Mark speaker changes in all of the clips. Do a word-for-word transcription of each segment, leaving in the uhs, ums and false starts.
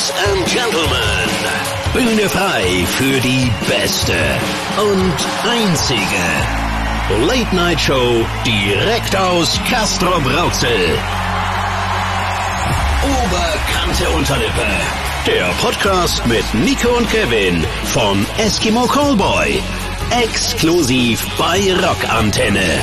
Speaker 1: Ladies and Gentlemen, Bühne frei für die beste und einzige Late-Night-Show direkt aus Castrop-Rauxel. Oberkante Unterlippe, der Podcast mit Nico und Kevin von Eskimo Callboy, exklusiv bei Rockantenne.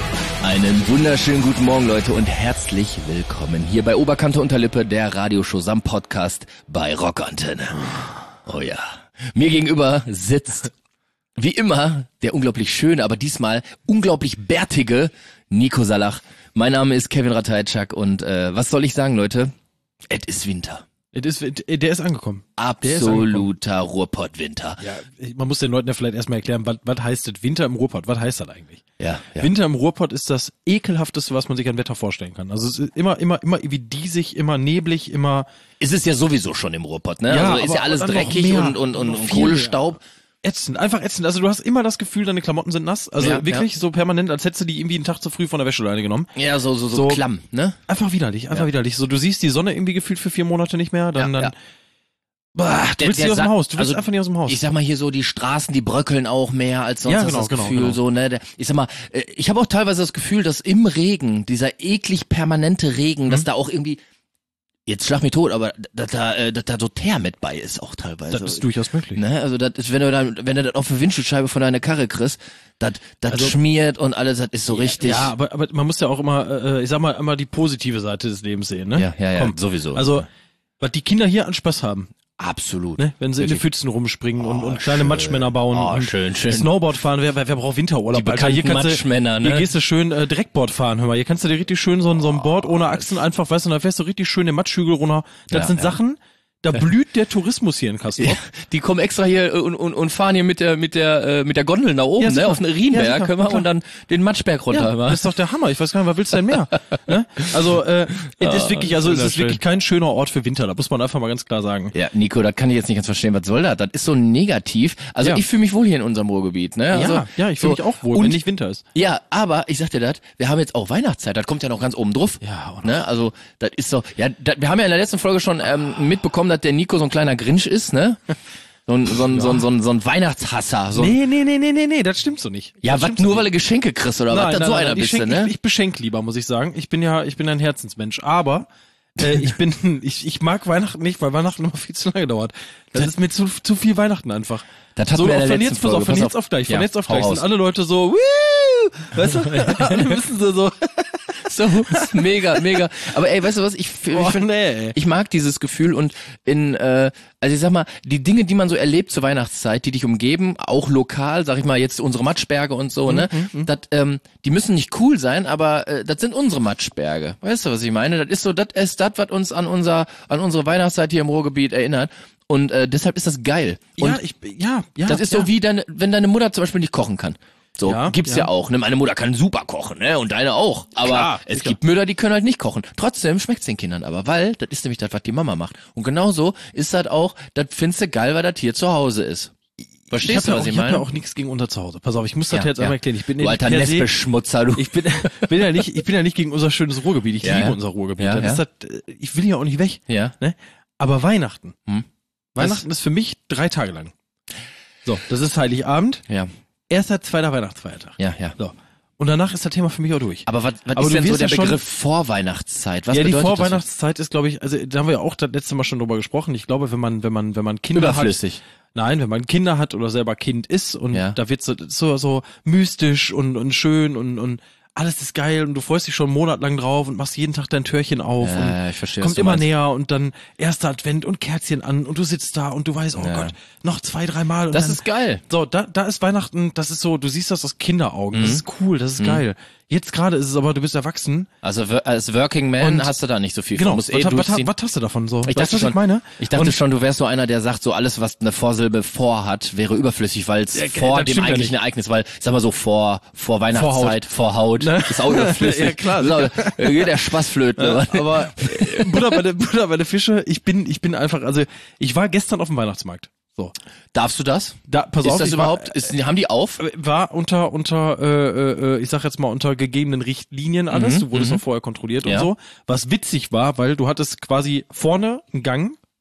Speaker 2: Einen wunderschönen guten Morgen, Leute, und herzlich willkommen hier bei Oberkante Unterlippe, der Radioshow samt Podcast bei Rockantenne. Oh ja. Mir gegenüber sitzt, wie immer, der unglaublich schöne, aber diesmal unglaublich bärtige Nico Salach. Mein Name ist Kevin Ratajczak und äh, was soll ich sagen, Leute? Es ist Winter.
Speaker 3: Es ist, der ist angekommen.
Speaker 2: Absoluter Ruhrpott-Winter.
Speaker 3: Ja, man muss den Leuten ja vielleicht erstmal erklären, was, was heißt das Winter im Ruhrpott? Was heißt das eigentlich?
Speaker 2: Ja, ja.
Speaker 3: Winter im Ruhrpott ist das ekelhafteste, was man sich an Wetter vorstellen kann. Also es ist immer, immer, immer wie diesig, immer neblig, immer...
Speaker 2: Ist es ja sowieso schon im Ruhrpott, ne?
Speaker 3: Ja,
Speaker 2: also ist ja alles
Speaker 3: dann noch
Speaker 2: dreckig
Speaker 3: mehr,
Speaker 2: und, und, und,
Speaker 3: noch
Speaker 2: und
Speaker 3: viel
Speaker 2: Kohlestaub.
Speaker 3: Ätzend, einfach ätzend. Also du hast immer das Gefühl, deine Klamotten sind nass. Also
Speaker 2: Ja,
Speaker 3: wirklich
Speaker 2: ja.
Speaker 3: so permanent, als hättest du die irgendwie einen Tag zu früh von der Wäscheleine genommen.
Speaker 2: Ja, so, so, so,
Speaker 3: So-
Speaker 2: klamm, ne?
Speaker 3: Einfach widerlich, einfach
Speaker 2: Ja.
Speaker 3: widerlich. So, du siehst die Sonne irgendwie gefühlt für vier Monate nicht mehr, dann,
Speaker 2: Ja,
Speaker 3: dann...
Speaker 2: ja.
Speaker 3: Bah, du
Speaker 2: Der-
Speaker 3: willst
Speaker 2: der
Speaker 3: nicht aus dem
Speaker 2: Sa-
Speaker 3: Haus, du willst
Speaker 2: also,
Speaker 3: einfach nicht aus dem Haus.
Speaker 2: Ich sag mal hier so, die Straßen, die bröckeln auch mehr als sonst,
Speaker 3: Ja,
Speaker 2: hast du
Speaker 3: genau,
Speaker 2: das
Speaker 3: genau,
Speaker 2: Gefühl,
Speaker 3: genau.
Speaker 2: so, ne? Der, ich sag mal, äh, ich habe auch teilweise das Gefühl, dass im Regen, dieser eklig permanente Regen,
Speaker 3: Mhm.
Speaker 2: dass da auch irgendwie, jetzt schlag mich tot, aber dass da, äh, dass da so Teer mit bei ist auch teilweise.
Speaker 3: das ist durchaus möglich.
Speaker 2: Ne, also das ist, wenn du dann, wenn du das auf die Windschutzscheibe von deiner Karre kriegst, das, das
Speaker 3: Also-
Speaker 2: schmiert und alles, das ist so richtig.
Speaker 3: Ja, aber, aber man muss ja auch immer, äh, ich sag mal, immer die positive Seite des Lebens sehen, ne?
Speaker 2: ja, ja, ja
Speaker 3: Komm.
Speaker 2: sowieso.
Speaker 3: Also, was die Kinder hier an Spaß haben,
Speaker 2: absolut.
Speaker 3: ne? Wenn sie in die
Speaker 2: Wirklich.
Speaker 3: Pfützen rumspringen und,
Speaker 2: Oh,
Speaker 3: und kleine
Speaker 2: schön.
Speaker 3: Matschmänner bauen
Speaker 2: Oh,
Speaker 3: und
Speaker 2: schön, schön.
Speaker 3: Snowboard fahren, wer, wer, wer braucht Winterurlaub?
Speaker 2: Die
Speaker 3: Alter? Hier
Speaker 2: bekannten
Speaker 3: kannst du-
Speaker 2: Matschmänner, ne?
Speaker 3: Hier gehst du schön äh, Dreckboard fahren, hör mal. Hier kannst du dir richtig schön so ein, so ein Board ohne Achsen einfach, weißt du, da fährst du richtig schön den Matschhügel runter. Das
Speaker 2: Ja,
Speaker 3: sind
Speaker 2: ja.
Speaker 3: Sachen, da blüht der Tourismus hier in Castrop.
Speaker 2: Ja, die kommen extra hier und, und, und fahren hier mit der mit der äh, mit der Gondel nach oben,
Speaker 3: Ja,
Speaker 2: ne,
Speaker 3: sicher.
Speaker 2: auf den Rienberg,
Speaker 3: Ja, sicher,
Speaker 2: können wir,
Speaker 3: klar.
Speaker 2: und dann den Matschberg runter.
Speaker 3: Ja,
Speaker 2: immer.
Speaker 3: das ist doch der Hammer. Ich weiß gar nicht, was willst du denn mehr? ne? Also, äh, es ist wirklich, also es ist
Speaker 2: wunderschön.
Speaker 3: wirklich kein schöner Ort für Winter. Da muss man einfach mal ganz klar sagen.
Speaker 2: Ja, Nico, das kann ich jetzt nicht ganz verstehen. Was soll das? Das ist so negativ. Also
Speaker 3: Ja.
Speaker 2: ich fühle mich wohl hier in unserem Ruhrgebiet, ne? Also,
Speaker 3: ja, ja, ich fühle
Speaker 2: so.
Speaker 3: mich auch wohl,
Speaker 2: Und,
Speaker 3: wenn nicht Winter ist.
Speaker 2: ja, aber ich sag dir das, wir haben jetzt auch Weihnachtszeit. Das kommt ja noch ganz oben drauf.
Speaker 3: Ja, auch noch.
Speaker 2: Ne? Also das ist so. Ja, das, wir haben ja in der letzten Folge schon ähm, mitbekommen, dass der Nico so ein kleiner Grinch ist, ne? So ein so ein, so ein, so ein, so ein Weihnachtshasser. So ein,
Speaker 3: Nee, nee, nee, nee, nee, nee, das stimmt so nicht.
Speaker 2: ja,
Speaker 3: das
Speaker 2: was
Speaker 3: stimmt
Speaker 2: nur
Speaker 3: so
Speaker 2: weil du Geschenke kriegst oder was?
Speaker 3: Nein,
Speaker 2: Das
Speaker 3: nein,
Speaker 2: so
Speaker 3: nein,
Speaker 2: einer
Speaker 3: ich
Speaker 2: bist du,
Speaker 3: schenk,
Speaker 2: ne?
Speaker 3: Ich, ich beschenk lieber, muss ich sagen. Ich bin ja, ich bin ein Herzensmensch. Aber äh, ich bin, ich, ich mag Weihnachten nicht, weil Weihnachten immer viel zu lange dauert. Das ist mir zu, zu viel Weihnachten einfach.
Speaker 2: Das hatten
Speaker 3: so,
Speaker 2: wir in der
Speaker 3: von
Speaker 2: letzten
Speaker 3: jetzt, pass
Speaker 2: Folge.
Speaker 3: auf, von
Speaker 2: Pass
Speaker 3: jetzt
Speaker 2: auf.
Speaker 3: auf gleich, von
Speaker 2: Ja,
Speaker 3: jetzt auf
Speaker 2: hau
Speaker 3: gleich
Speaker 2: raus.
Speaker 3: sind alle Leute so, Woo! Weißt du? Alle müssen so, so.
Speaker 2: So, ist mega, mega. Aber ey, weißt du was? Ich, ich,
Speaker 3: Oh,
Speaker 2: find,
Speaker 3: nee.
Speaker 2: ich mag dieses Gefühl und in, äh, also ich sag mal, die Dinge, die man so erlebt zur Weihnachtszeit, die dich umgeben, auch lokal, sag ich mal jetzt unsere Matschberge und so, ne? Das, ähm, die müssen nicht cool sein, aber äh, das sind unsere Matschberge. Weißt du, was ich meine? Das ist so, das ist das, was uns an unser, an unsere Weihnachtszeit hier im Ruhrgebiet erinnert. Und äh, deshalb ist das geil. Und
Speaker 3: Ja, ich, ja, ja.
Speaker 2: das ist
Speaker 3: ja.
Speaker 2: so wie deine, wenn deine Mutter zum Beispiel nicht kochen kann. So,
Speaker 3: Ja,
Speaker 2: gibt's ja.
Speaker 3: ja.
Speaker 2: auch, ne? Meine Mutter kann super kochen, ne? Und deine auch. Aber
Speaker 3: Klar,
Speaker 2: es
Speaker 3: sicher.
Speaker 2: gibt Mütter, die können halt nicht kochen. Trotzdem schmeckt's den Kindern aber, weil das ist nämlich das, was die Mama macht. Und genauso ist das auch, das findest du geil, weil das hier zu Hause ist. Verstehst
Speaker 3: ich
Speaker 2: du,
Speaker 3: hab ja
Speaker 2: was
Speaker 3: auch,
Speaker 2: ich
Speaker 3: ich hab
Speaker 2: meine?
Speaker 3: ja auch nichts gegen unser Zuhause. Pass auf, ich muss das
Speaker 2: Ja,
Speaker 3: jetzt
Speaker 2: ja.
Speaker 3: einmal erklären. Ich bin
Speaker 2: Du
Speaker 3: ja
Speaker 2: alter
Speaker 3: per se-
Speaker 2: Nestbeschmutzer, du.
Speaker 3: Ich bin, bin ja nicht, ich bin ja nicht gegen unser schönes Ruhrgebiet. Ich
Speaker 2: Ja,
Speaker 3: liebe
Speaker 2: ja.
Speaker 3: unser Ruhrgebiet.
Speaker 2: Ja,
Speaker 3: Das
Speaker 2: ja.
Speaker 3: ist das, äh, ich will ja auch nicht weg.
Speaker 2: Ja.
Speaker 3: Ne? Aber Weihnachten.
Speaker 2: Hm.
Speaker 3: Weihnachten ist für mich drei Tage lang. So, das ist Heiligabend.
Speaker 2: Ja,
Speaker 3: Erster, zweiter Weihnachtsfeiertag.
Speaker 2: ja, ja.
Speaker 3: So. Und danach ist das Thema für mich auch durch.
Speaker 2: Aber was, was
Speaker 3: Aber
Speaker 2: ist
Speaker 3: du
Speaker 2: denn so
Speaker 3: wirst
Speaker 2: der
Speaker 3: ja schon-
Speaker 2: Begriff Vorweihnachtszeit? Was
Speaker 3: ja, die
Speaker 2: bedeutet das?
Speaker 3: Vorweihnachtszeit ist, glaube ich, also da haben wir ja auch das letzte Mal schon drüber gesprochen. Ich glaube, wenn man, wenn man, wenn man Kinder
Speaker 2: Überflüssig.
Speaker 3: hat. Nein, wenn man Kinder hat oder selber Kind ist und
Speaker 2: Ja.
Speaker 3: da wird so, so, so mystisch und, und schön und, und alles ist geil und du freust dich schon einen Monat lang drauf und machst jeden Tag dein Türchen auf
Speaker 2: Ja,
Speaker 3: und
Speaker 2: ja, ich verstehe, was
Speaker 3: kommt
Speaker 2: du
Speaker 3: immer
Speaker 2: meinst.
Speaker 3: näher und dann erster Advent und Kerzchen an und du sitzt da und du weißt, oh
Speaker 2: Ja.
Speaker 3: Gott, noch zwei, drei Mal. Und
Speaker 2: Das
Speaker 3: dann,
Speaker 2: ist geil.
Speaker 3: So, da, da ist Weihnachten, das ist so, du siehst das aus Kinderaugen,
Speaker 2: Mhm.
Speaker 3: das ist cool, das ist geil. Jetzt gerade ist es aber, du bist erwachsen.
Speaker 2: Also wir- als Working Man
Speaker 3: Und-
Speaker 2: hast du da nicht so viel
Speaker 3: Genau,
Speaker 2: von.
Speaker 3: was,
Speaker 2: Musst eh
Speaker 3: was, was,
Speaker 2: durchziehen.
Speaker 3: was hast du davon so?
Speaker 2: Ich
Speaker 3: Weißt
Speaker 2: dachte
Speaker 3: du, was
Speaker 2: schon,
Speaker 3: ich meine?
Speaker 2: ich dachte
Speaker 3: Und-
Speaker 2: schon, du wärst so einer, der sagt, so alles, was eine Vorsilbe vor hat, wäre überflüssig, weil es
Speaker 3: Ja,
Speaker 2: vor
Speaker 3: das
Speaker 2: dem
Speaker 3: stimmt ja
Speaker 2: eigentlichen
Speaker 3: nicht.
Speaker 2: Ereignis, weil, sag mal so, vor, vor Weihnachtszeit, vor Haut,
Speaker 3: Ne?
Speaker 2: ist auch überflüssig.
Speaker 3: Ja, klar,
Speaker 2: So, da geht der Spaß flöten.
Speaker 3: Ja, aber äh, Butter bei der Butter bei der Fische, ich bin ich bin einfach, also ich war gestern auf dem Weihnachtsmarkt. So.
Speaker 2: Darfst du das?
Speaker 3: Da pass
Speaker 2: Ist
Speaker 3: auf,
Speaker 2: das
Speaker 3: ich
Speaker 2: überhaupt,
Speaker 3: war,
Speaker 2: ist, haben die auf?
Speaker 3: war unter unter äh, äh, ich sag jetzt mal unter gegebenen Richtlinien alles,
Speaker 2: Mhm,
Speaker 3: du wurdest
Speaker 2: mhm.
Speaker 3: auch vorher kontrolliert
Speaker 2: Ja.
Speaker 3: und so. Was witzig war, weil du hattest quasi vorne einen Gang,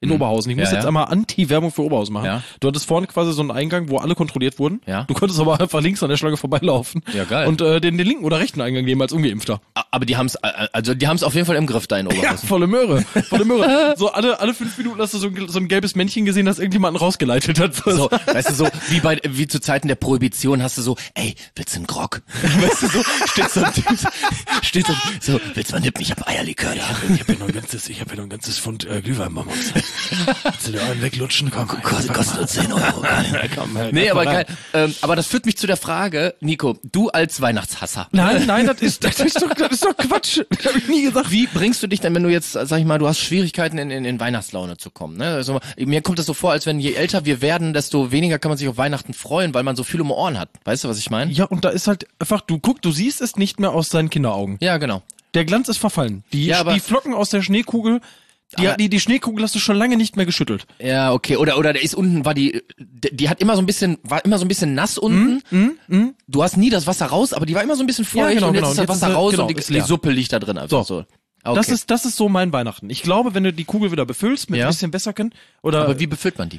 Speaker 3: in hm. Oberhausen. Ich muss
Speaker 2: ja,
Speaker 3: jetzt
Speaker 2: ja.
Speaker 3: einmal Anti-Werbung für Oberhausen machen.
Speaker 2: Ja.
Speaker 3: Du hattest vorne quasi so einen Eingang, wo alle kontrolliert wurden.
Speaker 2: Ja.
Speaker 3: Du konntest aber einfach links an der Schlange vorbeilaufen.
Speaker 2: Ja, geil.
Speaker 3: Und äh, den, den linken oder rechten Eingang nehmen als Ungeimpfter.
Speaker 2: Aber die haben's, also die haben's auf jeden Fall im Griff da in
Speaker 3: Ja,
Speaker 2: Oberhausen.
Speaker 3: volle Möhre. Volle Möhre. So alle, alle fünf Minuten hast du so ein, so ein gelbes Männchen gesehen, das irgendjemanden rausgeleitet hat.
Speaker 2: So, weißt du, so wie bei wie zu Zeiten der Prohibition hast du so, ey, willst du einen Grog? Weißt du, so steht so ein Typ, steht so, so willst du mal nippen? Ich hab Eierlikör da.
Speaker 3: Ich hab hier noch ein ganzes, ich hab hier noch ein ganzes Pfund äh, Glühweinbonbons. Willst du dir einen weglutschen? Komm, komm,
Speaker 2: kostet, kostet nur zehn Euro.
Speaker 3: komm, halt,
Speaker 2: Nee, aber
Speaker 3: rein.
Speaker 2: geil. Ähm, aber das führt mich zu der Frage, Nico, du als Weihnachtshasser.
Speaker 3: Nein, nein, das ist, das ist doch, das ist doch Quatsch. Das hab ich nie gesagt.
Speaker 2: Wie bringst du dich denn, wenn du jetzt, sag ich mal, du hast Schwierigkeiten in, in, in Weihnachtslaune zu kommen, ne? Also, mir kommt das so vor, als wenn je älter wir werden, desto weniger kann man sich auf Weihnachten freuen, weil man so viel um die Ohren hat. Weißt du, was ich meine?
Speaker 3: Ja, und da ist halt einfach, du guck, du siehst es nicht mehr aus seinen Kinderaugen.
Speaker 2: Ja, genau.
Speaker 3: Der Glanz ist verfallen. Die,
Speaker 2: Ja, aber-
Speaker 3: die Flocken aus der Schneekugel, die,
Speaker 2: Aber-
Speaker 3: die, die Schneekugel hast du schon lange nicht mehr geschüttelt.
Speaker 2: Ja, okay. Oder oder der ist unten, war die, die, die hat immer so ein bisschen, war immer so ein bisschen nass unten.
Speaker 3: Mm, mm.
Speaker 2: Du hast nie das Wasser raus, aber die war immer so ein bisschen feucht
Speaker 3: Ja, genau,
Speaker 2: und jetzt
Speaker 3: genau.
Speaker 2: ist das
Speaker 3: Und jetzt
Speaker 2: Wasser
Speaker 3: ist sie-
Speaker 2: raus
Speaker 3: genau,
Speaker 2: und die,
Speaker 3: ist
Speaker 2: die
Speaker 3: leer.
Speaker 2: Suppe liegt da drin einfach
Speaker 3: So.
Speaker 2: so. Okay.
Speaker 3: Das ist, das ist so mein Weihnachten. Ich glaube, wenn du die Kugel wieder befüllst mit
Speaker 2: Ja.
Speaker 3: ein bisschen Wässerchen oder
Speaker 2: aber wie befüllt man die?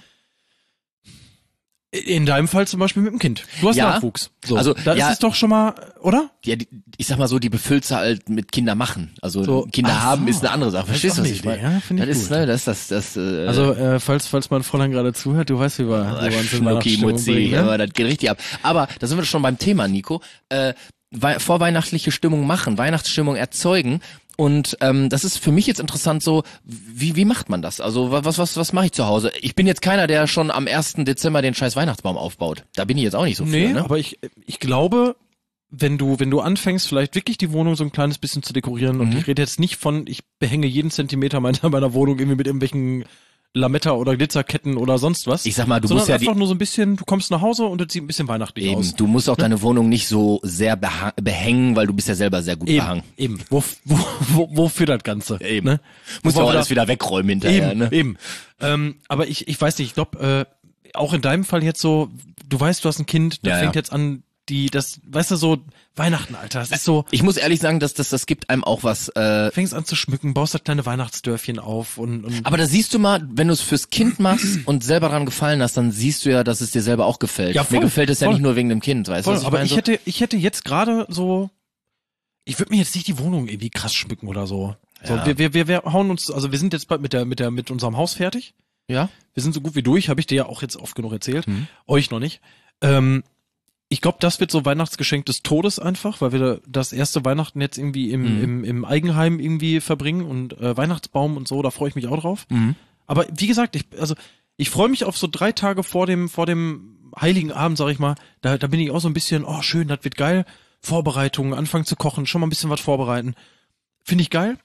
Speaker 3: in deinem Fall zum Beispiel mit dem Kind. Du hast
Speaker 2: Ja.
Speaker 3: Nachwuchs. So.
Speaker 2: Also,
Speaker 3: da
Speaker 2: ja.
Speaker 3: ist es doch schon mal, oder?
Speaker 2: Ja, die, ich sag mal so, die befüllst du halt mit Kinder machen. Also
Speaker 3: So.
Speaker 2: Kinder
Speaker 3: Ach
Speaker 2: haben
Speaker 3: so.
Speaker 2: ist eine andere Sache.
Speaker 3: Das ist
Speaker 2: Verstehst du,
Speaker 3: auch
Speaker 2: was
Speaker 3: eine
Speaker 2: ich meine?
Speaker 3: Idee, ja, finde ich
Speaker 2: das ist,
Speaker 3: gut.
Speaker 2: ne, das, das, das, äh,
Speaker 3: Also, äh, falls, falls mein Fräulein gerade zuhört, du weißt, wie wir, wie wir uns in
Speaker 2: Schnucki,
Speaker 3: Weihnachtsstimmung
Speaker 2: Mutzi,
Speaker 3: bringen, ne?
Speaker 2: aber das geht richtig ab. Aber da sind wir schon beim Thema, Nico. Äh, wei- vorweihnachtliche Stimmung machen, Weihnachtsstimmung erzeugen. Und ähm, das ist für mich jetzt interessant so, wie wie macht man das? Also wa- was was was mache ich zu Hause? Ich bin jetzt keiner, der schon am ersten Dezember den scheiß Weihnachtsbaum aufbaut. Da bin ich jetzt auch nicht so
Speaker 3: Nee,
Speaker 2: für, ne?
Speaker 3: aber ich, ich glaube, wenn du, wenn du anfängst, vielleicht wirklich die Wohnung so ein kleines bisschen zu dekorieren, und
Speaker 2: Mhm.
Speaker 3: ich rede jetzt nicht von, ich behänge jeden Zentimeter meiner, meiner Wohnung irgendwie mit irgendwelchen Lametta oder Glitzerketten oder sonst was.
Speaker 2: Ich sag mal, du
Speaker 3: sondern
Speaker 2: musst ja die
Speaker 3: einfach nur so ein bisschen, du kommst nach Hause und es sieht ein bisschen weihnachtlich
Speaker 2: eben,
Speaker 3: aus.
Speaker 2: du musst auch deine Wohnung nicht so sehr beha- behängen, weil du bist ja selber sehr gut
Speaker 3: Eben,
Speaker 2: behangen.
Speaker 3: eben. Wo, wo, wo, wofür das Ganze?
Speaker 2: Eben.
Speaker 3: Ne?
Speaker 2: Musst du
Speaker 3: Wobei
Speaker 2: auch
Speaker 3: wir
Speaker 2: alles wieder wegräumen hinterher,
Speaker 3: Eben,
Speaker 2: ne?
Speaker 3: eben. Ähm, aber ich, ich weiß nicht, ich glaube, äh, auch in deinem Fall jetzt so, du weißt, du hast ein Kind, das
Speaker 2: Ja,
Speaker 3: fängt
Speaker 2: ja.
Speaker 3: jetzt an, die, das, weißt du, so Weihnachten, Alter, das ist so,
Speaker 2: Ich muss ehrlich sagen, dass das das gibt einem auch was. Äh,
Speaker 3: fängst an zu schmücken, baust das kleine Weihnachtsdörfchen auf und, und
Speaker 2: aber da siehst du mal, wenn du es fürs Kind machst und selber dran gefallen hast, dann siehst du ja, dass es dir selber auch gefällt.
Speaker 3: Ja, voll,
Speaker 2: Mir gefällt es ja
Speaker 3: voll.
Speaker 2: nicht nur wegen dem Kind, weißt du,
Speaker 3: voll,
Speaker 2: was ich
Speaker 3: aber
Speaker 2: meine?
Speaker 3: ich
Speaker 2: So?
Speaker 3: hätte, ich hätte jetzt gerade so, ich würde mir jetzt nicht die Wohnung irgendwie krass schmücken oder so. So,
Speaker 2: Ja.
Speaker 3: wir, wir, wir, wir hauen uns, also wir sind jetzt bald mit der, mit der, mit unserem Haus fertig.
Speaker 2: Ja?
Speaker 3: Wir sind so gut wie durch, habe ich dir ja auch jetzt oft genug erzählt.
Speaker 2: Mhm.
Speaker 3: Euch noch nicht. Ähm, ich glaube, das wird so Weihnachtsgeschenk des Todes einfach, weil wir das erste Weihnachten jetzt irgendwie im,
Speaker 2: Mhm.
Speaker 3: im, im Eigenheim irgendwie verbringen und äh, Weihnachtsbaum und so, da freue ich mich auch drauf.
Speaker 2: Mhm.
Speaker 3: Aber wie gesagt, ich, also ich freue mich auf so drei Tage vor dem, vor dem Heiligen Abend, sag ich mal. Da, da bin ich auch so ein bisschen, oh schön, das wird geil. Vorbereitungen, anfangen zu kochen, schon mal ein bisschen was vorbereiten. Finde ich geil.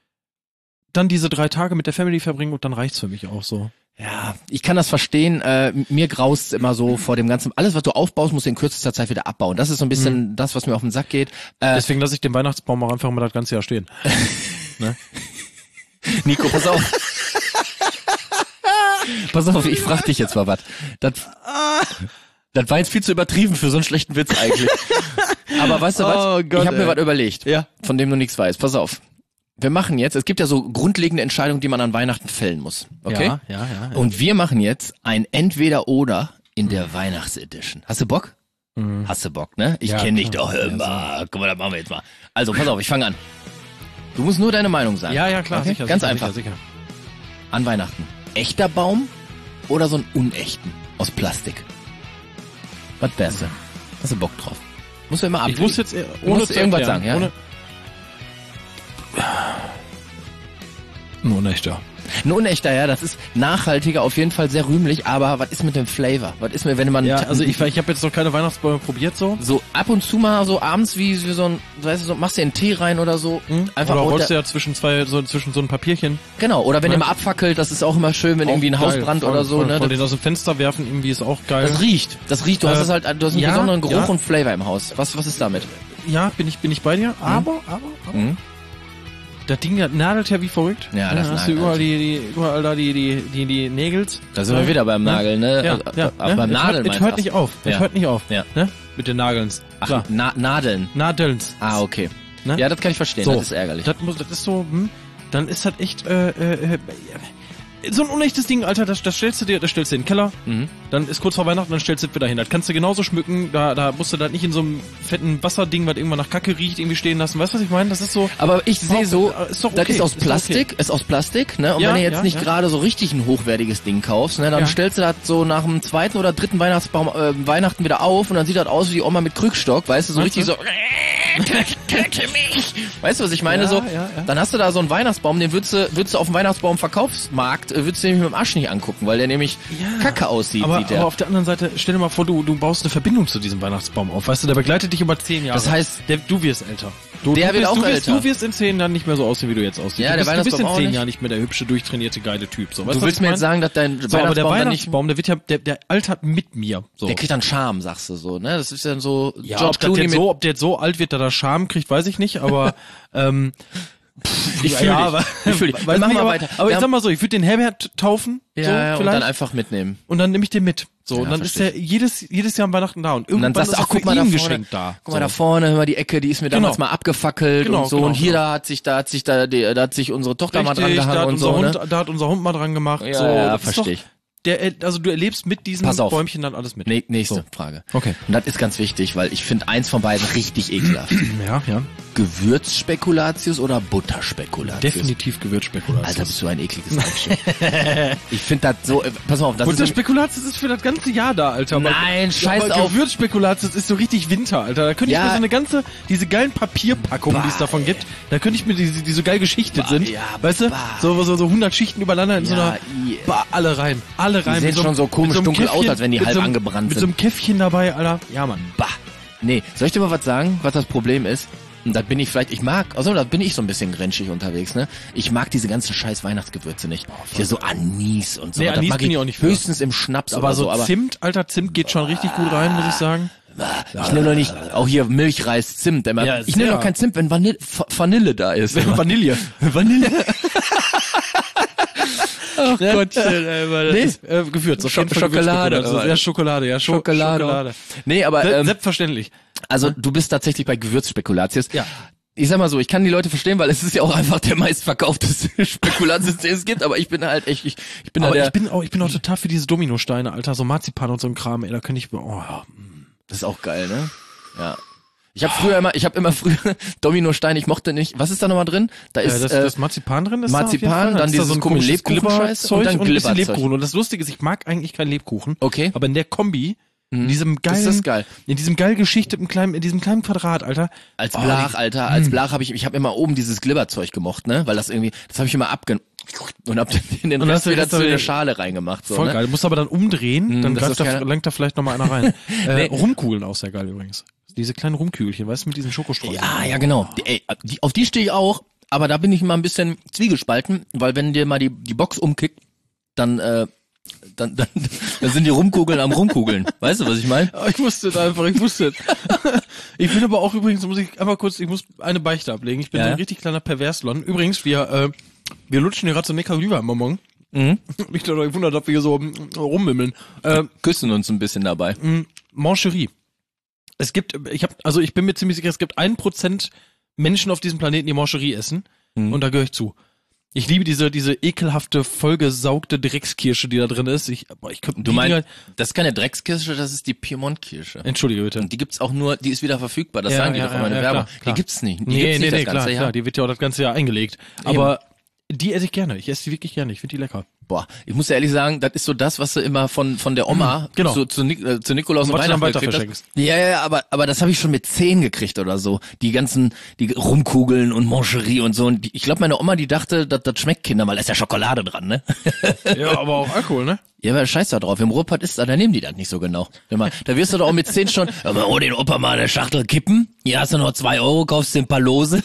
Speaker 3: Dann diese drei Tage mit der Family verbringen und dann reicht's für mich auch so.
Speaker 2: Ja, ich kann das verstehen. Äh, mir graust immer so vor dem ganzen, alles was du aufbaust, musst du in kürzester Zeit wieder abbauen. Das ist so ein bisschen das, was mir auf den Sack geht. Äh,
Speaker 3: Deswegen lasse ich den Weihnachtsbaum auch einfach mal das ganze Jahr stehen. Ne?
Speaker 2: Nico, pass auf. Pass auf, ich frag dich jetzt mal was. Das, das war jetzt viel zu übertrieben für so einen schlechten Witz eigentlich. Aber weißt du was?
Speaker 3: Oh Gott,
Speaker 2: ich habe mir
Speaker 3: ey.
Speaker 2: was überlegt,
Speaker 3: Ja.
Speaker 2: von dem du nichts weißt. Pass auf. Wir machen jetzt, es gibt ja so grundlegende Entscheidungen, die man an Weihnachten fällen muss. Okay?
Speaker 3: Ja, ja, ja. ja.
Speaker 2: Und wir machen jetzt ein Entweder-Oder in der Weihnachtsedition. Hast du Bock?
Speaker 3: Mhm.
Speaker 2: Hast du Bock, ne? Ich
Speaker 3: Ja,
Speaker 2: kenne dich
Speaker 3: klar.
Speaker 2: doch immer. Guck mal, das machen wir jetzt mal. Also, pass auf, ich fange an. Du musst nur deine Meinung sagen.
Speaker 3: ja, ja, klar,
Speaker 2: Okay?
Speaker 3: sicher.
Speaker 2: Ganz
Speaker 3: sicher,
Speaker 2: einfach.
Speaker 3: Sicher, sicher.
Speaker 2: An Weihnachten. Echter Baum oder so einen unechten aus Plastik? Was wär's denn? Hast du Bock drauf? Musst du immer ab.
Speaker 3: Ich muss jetzt äh,
Speaker 2: Du
Speaker 3: ohne
Speaker 2: musst
Speaker 3: zu
Speaker 2: irgendwas
Speaker 3: erklären,
Speaker 2: sagen, ja?
Speaker 3: Ohne... Nur nicht, ja.
Speaker 2: Ein unechter, ja, das ist nachhaltiger, auf jeden Fall sehr rühmlich, aber was ist mit dem Flavor? Was ist mir, wenn man
Speaker 3: Ja, also ich, ich habe jetzt noch keine Weihnachtsbäume probiert so.
Speaker 2: so ab und zu mal so abends wie, wie so ein, weißt du, so, machst dir einen Tee rein oder so, einfach
Speaker 3: Oder
Speaker 2: unter-
Speaker 3: rollst du ja zwischen zwei, so zwischen so ein Papierchen.
Speaker 2: genau, oder wenn
Speaker 3: Ne?
Speaker 2: ihr mal abfackelt, das ist auch immer schön, wenn irgendwie ein
Speaker 3: Auch
Speaker 2: Haus
Speaker 3: geil.
Speaker 2: brannt
Speaker 3: Voll,
Speaker 2: oder so,
Speaker 3: voll,
Speaker 2: ne?
Speaker 3: voll.
Speaker 2: Das,
Speaker 3: Den aus dem Fenster werfen irgendwie ist auch geil.
Speaker 2: das riecht, das riecht, du hast
Speaker 3: Äh,
Speaker 2: es halt, du hast einen
Speaker 3: ja,
Speaker 2: besonderen Geruch
Speaker 3: ja.
Speaker 2: und Flavor im Haus. Was, was ist damit?
Speaker 3: Ja, bin ich, bin ich bei dir. Aber, aber, aber.
Speaker 2: Mhm.
Speaker 3: Das Ding, das nadelt ja wie verrückt.
Speaker 2: Ja, das
Speaker 3: Dann hast du
Speaker 2: nagelt.
Speaker 3: überall die, die, überall da die, die, die, die Nägels.
Speaker 2: Da sind wir wieder beim Nageln, ne?
Speaker 3: Ja,
Speaker 2: Also,
Speaker 3: ja.
Speaker 2: aber
Speaker 3: ja.
Speaker 2: beim
Speaker 3: Es
Speaker 2: Nadeln
Speaker 3: hört,
Speaker 2: meinst
Speaker 3: es hört
Speaker 2: du?
Speaker 3: nicht auf. Es
Speaker 2: Ja.
Speaker 3: hört nicht auf.
Speaker 2: Ja.
Speaker 3: Ne? Mit den Nagelns.
Speaker 2: Ach,
Speaker 3: Klar.
Speaker 2: Na, Nadeln.
Speaker 3: Nadelns.
Speaker 2: Ah, okay.
Speaker 3: Ne?
Speaker 2: Ja, das kann ich verstehen,
Speaker 3: So.
Speaker 2: das ist ärgerlich.
Speaker 3: Das, muss, das ist so, hm, dann ist das echt, äh, äh, äh, so ein unechtes Ding, Alter, das, das stellst du dir, das stellst du in den Keller, mhm. dann ist kurz vor Weihnachten, dann stellst du es wieder hin. Das kannst du genauso schmücken, da, da musst du das nicht in so einem fetten Wasserding, was irgendwann nach Kacke riecht, irgendwie stehen lassen. Weißt du, was ich meine? Das ist so...
Speaker 2: Aber ich sehe so,
Speaker 3: ist doch okay.
Speaker 2: das ist aus
Speaker 3: ist
Speaker 2: Plastik,
Speaker 3: okay.
Speaker 2: ist aus Plastik, ne? Und
Speaker 3: ja,
Speaker 2: wenn du jetzt
Speaker 3: ja,
Speaker 2: nicht
Speaker 3: ja.
Speaker 2: gerade so richtig ein hochwertiges Ding kaufst, ne, dann
Speaker 3: ja.
Speaker 2: stellst du das so nach dem zweiten oder dritten Weihnachtsbaum, äh, Weihnachten wieder auf und dann sieht das aus wie die Oma mit Krückstock, weißt du, so
Speaker 3: Meinst
Speaker 2: richtig
Speaker 3: du?
Speaker 2: so, töte mich! Weißt du, was ich meine?
Speaker 3: Ja,
Speaker 2: so,
Speaker 3: ja, ja.
Speaker 2: dann hast du da so einen Weihnachtsbaum, den würdest du, würdest du auf dem Weihnachtsbaum-Verkaufsmarkt, äh, würdest du nämlich mit dem Arsch nicht angucken, weil der nämlich
Speaker 3: Ja.
Speaker 2: kacke aussieht,
Speaker 3: aber,
Speaker 2: sieht der.
Speaker 3: aber auf der anderen Seite, stell dir mal vor, du, du baust eine Verbindung zu diesem Weihnachtsbaum auf. Weißt du, der begleitet dich über zehn Jahre.
Speaker 2: Das heißt-
Speaker 3: der, du wirst älter. Du,
Speaker 2: Der
Speaker 3: du
Speaker 2: wird
Speaker 3: wirst,
Speaker 2: auch
Speaker 3: du wirst,
Speaker 2: älter.
Speaker 3: Du wirst in zehn Jahren nicht mehr so aussehen, wie du jetzt aussiehst.
Speaker 2: Ja,
Speaker 3: du,
Speaker 2: der
Speaker 3: bist, du bist in
Speaker 2: Weihnachtsbaum auch
Speaker 3: zehn
Speaker 2: nicht.
Speaker 3: Jahren nicht mehr der hübsche, durchtrainierte, geile Typ. So, weißt
Speaker 2: Du
Speaker 3: was
Speaker 2: willst
Speaker 3: ich
Speaker 2: mir
Speaker 3: mein?
Speaker 2: jetzt sagen, dass dein
Speaker 3: So, aber der
Speaker 2: Weihnachtsbaum dann nicht...
Speaker 3: Weihnachtsbaum, der wird ja, der, der altert mit mir. So.
Speaker 2: Der kriegt dann Charme, sagst du so, ne? Das ist dann so
Speaker 3: Ja,
Speaker 2: George
Speaker 3: ob, das
Speaker 2: Clooney
Speaker 3: jetzt
Speaker 2: mit...
Speaker 3: so, ob der jetzt so alt wird, dass er Charme kriegt, weiß ich nicht, aber ähm,
Speaker 2: Ich fühl
Speaker 3: ja,
Speaker 2: dich.
Speaker 3: aber,
Speaker 2: Ich fühl dich.
Speaker 3: weiß
Speaker 2: Wir machen
Speaker 3: nicht,
Speaker 2: mal
Speaker 3: aber,
Speaker 2: weiter.
Speaker 3: Aber
Speaker 2: Wir
Speaker 3: ich
Speaker 2: haben-
Speaker 3: sag mal so, ich würde den Herbert taufen,
Speaker 2: Ja,
Speaker 3: so
Speaker 2: ja, und
Speaker 3: vielleicht,
Speaker 2: dann einfach mitnehmen.
Speaker 3: und dann nehme ich den mit. So,
Speaker 2: Ja,
Speaker 3: und dann ist
Speaker 2: verstehe
Speaker 3: der jedes, jedes Jahr an Weihnachten da. Und
Speaker 2: Und
Speaker 3: irgendwann
Speaker 2: dann sagst du,
Speaker 3: ist
Speaker 2: ach,
Speaker 3: auch
Speaker 2: guck
Speaker 3: für
Speaker 2: mal da
Speaker 3: ihn
Speaker 2: vorne,
Speaker 3: Geschenk da.
Speaker 2: guck mal da vorne, hör mal die Ecke, die ist mir damals
Speaker 3: Genau.
Speaker 2: mal abgefackelt
Speaker 3: Genau,
Speaker 2: und so.
Speaker 3: genau,
Speaker 2: und hier
Speaker 3: genau.
Speaker 2: da hat sich, da hat sich da, die, da hat sich unsere Tochter mal dran
Speaker 3: Richtig,
Speaker 2: gehangen
Speaker 3: da hat
Speaker 2: und
Speaker 3: unser
Speaker 2: so,
Speaker 3: Hund,
Speaker 2: ne?
Speaker 3: da hat unser Hund mal dran gemacht.
Speaker 2: Ja,
Speaker 3: so,
Speaker 2: ja,
Speaker 3: das ist
Speaker 2: versteh
Speaker 3: doch-
Speaker 2: ich.
Speaker 3: Der, also du erlebst mit diesem
Speaker 2: Pass auf.
Speaker 3: Bäumchen dann alles mit.
Speaker 2: Nee, nächste
Speaker 3: So.
Speaker 2: Frage.
Speaker 3: Okay.
Speaker 2: Und das ist ganz wichtig, weil ich finde eins von beiden richtig ekelhaft.
Speaker 3: Ja, ja.
Speaker 2: Gewürzspekulatius oder Butterspekulatius?
Speaker 3: Definitiv Gewürzspekulatius.
Speaker 2: Alter, bist du ein ekliges Mensch. Ich finde das so, äh, pass mal auf, das ist...
Speaker 3: Butterspekulatius ist für das ganze Jahr da, Alter.
Speaker 2: Nein, scheiß
Speaker 3: aber
Speaker 2: auf.
Speaker 3: Gewürzspekulatius ist so richtig Winter, Alter. Da könnte
Speaker 2: Ja.
Speaker 3: ich mir so eine ganze, diese geilen Papierpackungen, die es davon gibt, da könnte ich mir die, die so geil geschichtet sind,
Speaker 2: ja,
Speaker 3: weißt du,
Speaker 2: bah.
Speaker 3: so, so, so hundert Schichten übereinander in so
Speaker 2: Ja,
Speaker 3: einer,
Speaker 2: yeah.
Speaker 3: bah, alle rein, alle rein.
Speaker 2: sehen
Speaker 3: mit so,
Speaker 2: schon so komisch
Speaker 3: mit so einem
Speaker 2: dunkel aus,
Speaker 3: Käffchen-
Speaker 2: als wenn die
Speaker 3: mit
Speaker 2: halb
Speaker 3: so einem-
Speaker 2: angebrannt
Speaker 3: Mit
Speaker 2: sind.
Speaker 3: so einem Käffchen dabei, Alter. Ja, Mann.
Speaker 2: Bah. Nee, soll ich dir mal was sagen, was das Problem ist? Und da bin ich vielleicht, ich mag, also da bin ich so ein bisschen grinschig unterwegs, ne? Ich mag diese ganzen scheiß Weihnachtsgewürze nicht. Hier so Anis und so.
Speaker 3: Nee,
Speaker 2: Das
Speaker 3: Anis
Speaker 2: mag
Speaker 3: bin ich auch nicht für.
Speaker 2: höchstens im Schnaps
Speaker 3: Aber
Speaker 2: oder
Speaker 3: so
Speaker 2: so, aber
Speaker 3: Zimt, Alter, Zimt geht schon richtig gut rein, muss ich sagen.
Speaker 2: ich nehme doch nicht, auch hier Milchreis, Zimt. Immer.
Speaker 3: Ja,
Speaker 2: ich nehme
Speaker 3: sehr.
Speaker 2: doch kein Zimt, wenn Vanille, F- Vanille da ist.
Speaker 3: Vanille.
Speaker 2: Vanille.
Speaker 3: Ach Gottchen, ey, weil das
Speaker 2: Nee.
Speaker 3: ist, äh, Gewürz. auf
Speaker 2: Scho-
Speaker 3: jeden Fall
Speaker 2: Schokolade,
Speaker 3: Gewürzspekulatius.
Speaker 2: aber-
Speaker 3: Ja, Schokolade, ja. Scho
Speaker 2: Schokolade.
Speaker 3: Schokolade.
Speaker 2: Nee, aber,
Speaker 3: Se-
Speaker 2: ähm,
Speaker 3: Selbstverständlich.
Speaker 2: also du bist tatsächlich bei Gewürzspekulatius.
Speaker 3: Ja.
Speaker 2: Ich sag mal so, ich kann die Leute verstehen, weil es ist ja auch einfach der meistverkaufteste Spekulatius, den es gibt, aber ich bin halt echt, ich, ich bin
Speaker 3: Aber
Speaker 2: da der,
Speaker 3: ich bin auch, ich bin auch total für diese Dominosteine, Alter, so Marzipan und so ein Kram, ey, da könnte ich, oh,
Speaker 2: das ist auch geil, ne? Ja. Ich habe früher immer, ich habe immer früher Dominosteine, ich mochte nicht. Was ist da nochmal drin? Da
Speaker 3: äh,
Speaker 2: ist
Speaker 3: das,
Speaker 2: äh,
Speaker 3: das Marzipan drin ist
Speaker 2: Marzipan,
Speaker 3: da auf jeden Fall.
Speaker 2: dann
Speaker 3: ist da
Speaker 2: dieses
Speaker 3: ein
Speaker 2: komische
Speaker 3: komisches
Speaker 2: Lebkuchenscheiß
Speaker 3: Glibberzeug
Speaker 2: und dann
Speaker 3: und ein bisschen
Speaker 2: Glibberzeug.
Speaker 3: Lebkuchen. Und das Lustige ist, ich mag eigentlich keinen Lebkuchen.
Speaker 2: Okay.
Speaker 3: Aber in der Kombi, in diesem geilen,
Speaker 2: ist das geil.
Speaker 3: in diesem geil geschichteten kleinen, in diesem kleinen Quadrat, Alter.
Speaker 2: als
Speaker 3: Oh,
Speaker 2: Blach,
Speaker 3: die-
Speaker 2: Alter, als Blach habe ich, ich habe immer oben dieses Glibberzeug gemocht, ne? Weil das irgendwie, das habe ich immer abge und hab den, den
Speaker 3: Und
Speaker 2: Rest
Speaker 3: hast du
Speaker 2: wieder
Speaker 3: jetzt
Speaker 2: zu
Speaker 3: aber
Speaker 2: der
Speaker 3: den-
Speaker 2: Schale reingemacht, so,
Speaker 3: Voll
Speaker 2: ne?
Speaker 3: geil. Du musst aber dann umdrehen, dann
Speaker 2: das
Speaker 3: greift
Speaker 2: ist
Speaker 3: da,
Speaker 2: geil.
Speaker 3: lenkt da vielleicht nochmal einer rein. äh,
Speaker 2: Nee.
Speaker 3: Rumkugeln auch sehr geil übrigens. Diese kleinen Rumkügelchen, weißt du, mit diesen Schokostreusel.
Speaker 2: Ja, ja, genau. Die, ey, die, auf die stehe ich auch, aber da bin ich mal ein bisschen zwiegespalten, weil wenn dir mal die, die Box umkickt, dann, äh, dann, dann, dann sind die Rumkugeln am Rumkugeln. Weißt du, was ich meine?
Speaker 3: Ich wusste es einfach, ich wusste es. Ich bin aber auch übrigens, muss ich einfach kurz, ich muss eine Beichte ablegen. Ich bin
Speaker 2: Ja.
Speaker 3: so ein richtig kleiner Perverslon. Übrigens, wir, äh, wir lutschen hier gerade so Neckar rüber im Bonbon.
Speaker 2: Mhm.
Speaker 3: Nicht, dass ihr euch wundert, ob wir hier so mm, rummimmeln. Äh,
Speaker 2: Küssen uns ein bisschen dabei.
Speaker 3: Mancherie. Es gibt, ich hab, also ich bin mir ziemlich sicher, es gibt ein Prozent Menschen auf diesem Planeten, die Mancherie essen.
Speaker 2: Mhm.
Speaker 3: Und da gehöre ich zu. Ich liebe diese, diese ekelhafte, vollgesaugte Dreckskirsche, die da drin ist. Ich, boah, ich könnte
Speaker 2: Du meinst, das ist keine Dreckskirsche, das ist die Piemont-Kirsche.
Speaker 3: Entschuldige bitte.
Speaker 2: Und die gibt's auch nur, die ist wieder verfügbar, das
Speaker 3: Ja,
Speaker 2: sagen die
Speaker 3: ja,
Speaker 2: doch immer in
Speaker 3: ja,
Speaker 2: der
Speaker 3: ja,
Speaker 2: Werbung.
Speaker 3: klar, klar.
Speaker 2: Die gibt's nicht. Die
Speaker 3: Nee,
Speaker 2: gibt's
Speaker 3: nee,
Speaker 2: nicht
Speaker 3: nee,
Speaker 2: das
Speaker 3: klar,
Speaker 2: ganze Jahr.
Speaker 3: klar, die wird ja auch das ganze Jahr eingelegt. Aber die esse ich gerne. Ich esse die wirklich gerne. Ich finde die lecker.
Speaker 2: Boah, ich muss ja ehrlich sagen, das ist so das, was du immer von von der Oma
Speaker 3: Genau.
Speaker 2: zu, zu, Nik äh, zu Nikolaus und
Speaker 3: Was du dann
Speaker 2: Weihnachten
Speaker 3: weiter
Speaker 2: gekriegt
Speaker 3: verschenkst.
Speaker 2: hast. Ja, ja, aber aber das habe ich schon mit zehn gekriegt oder so. Die ganzen die Rumkugeln und Mancherie und so. Und die, ich glaube, meine Oma, die dachte, das, das schmeckt Kinder, weil da ist ja Schokolade dran, ne?
Speaker 3: Ja, aber auch Alkohol, ne?
Speaker 2: Ja, aber scheiß da drauf. Im Ruhrpott ist da, da nehmen die das nicht so genau. Wenn man, da wirst du doch auch mit zehn schon, aber oh, den Opa mal eine Schachtel kippen. Hier hast du noch zwei Euro, kaufst dir ein paar Lose.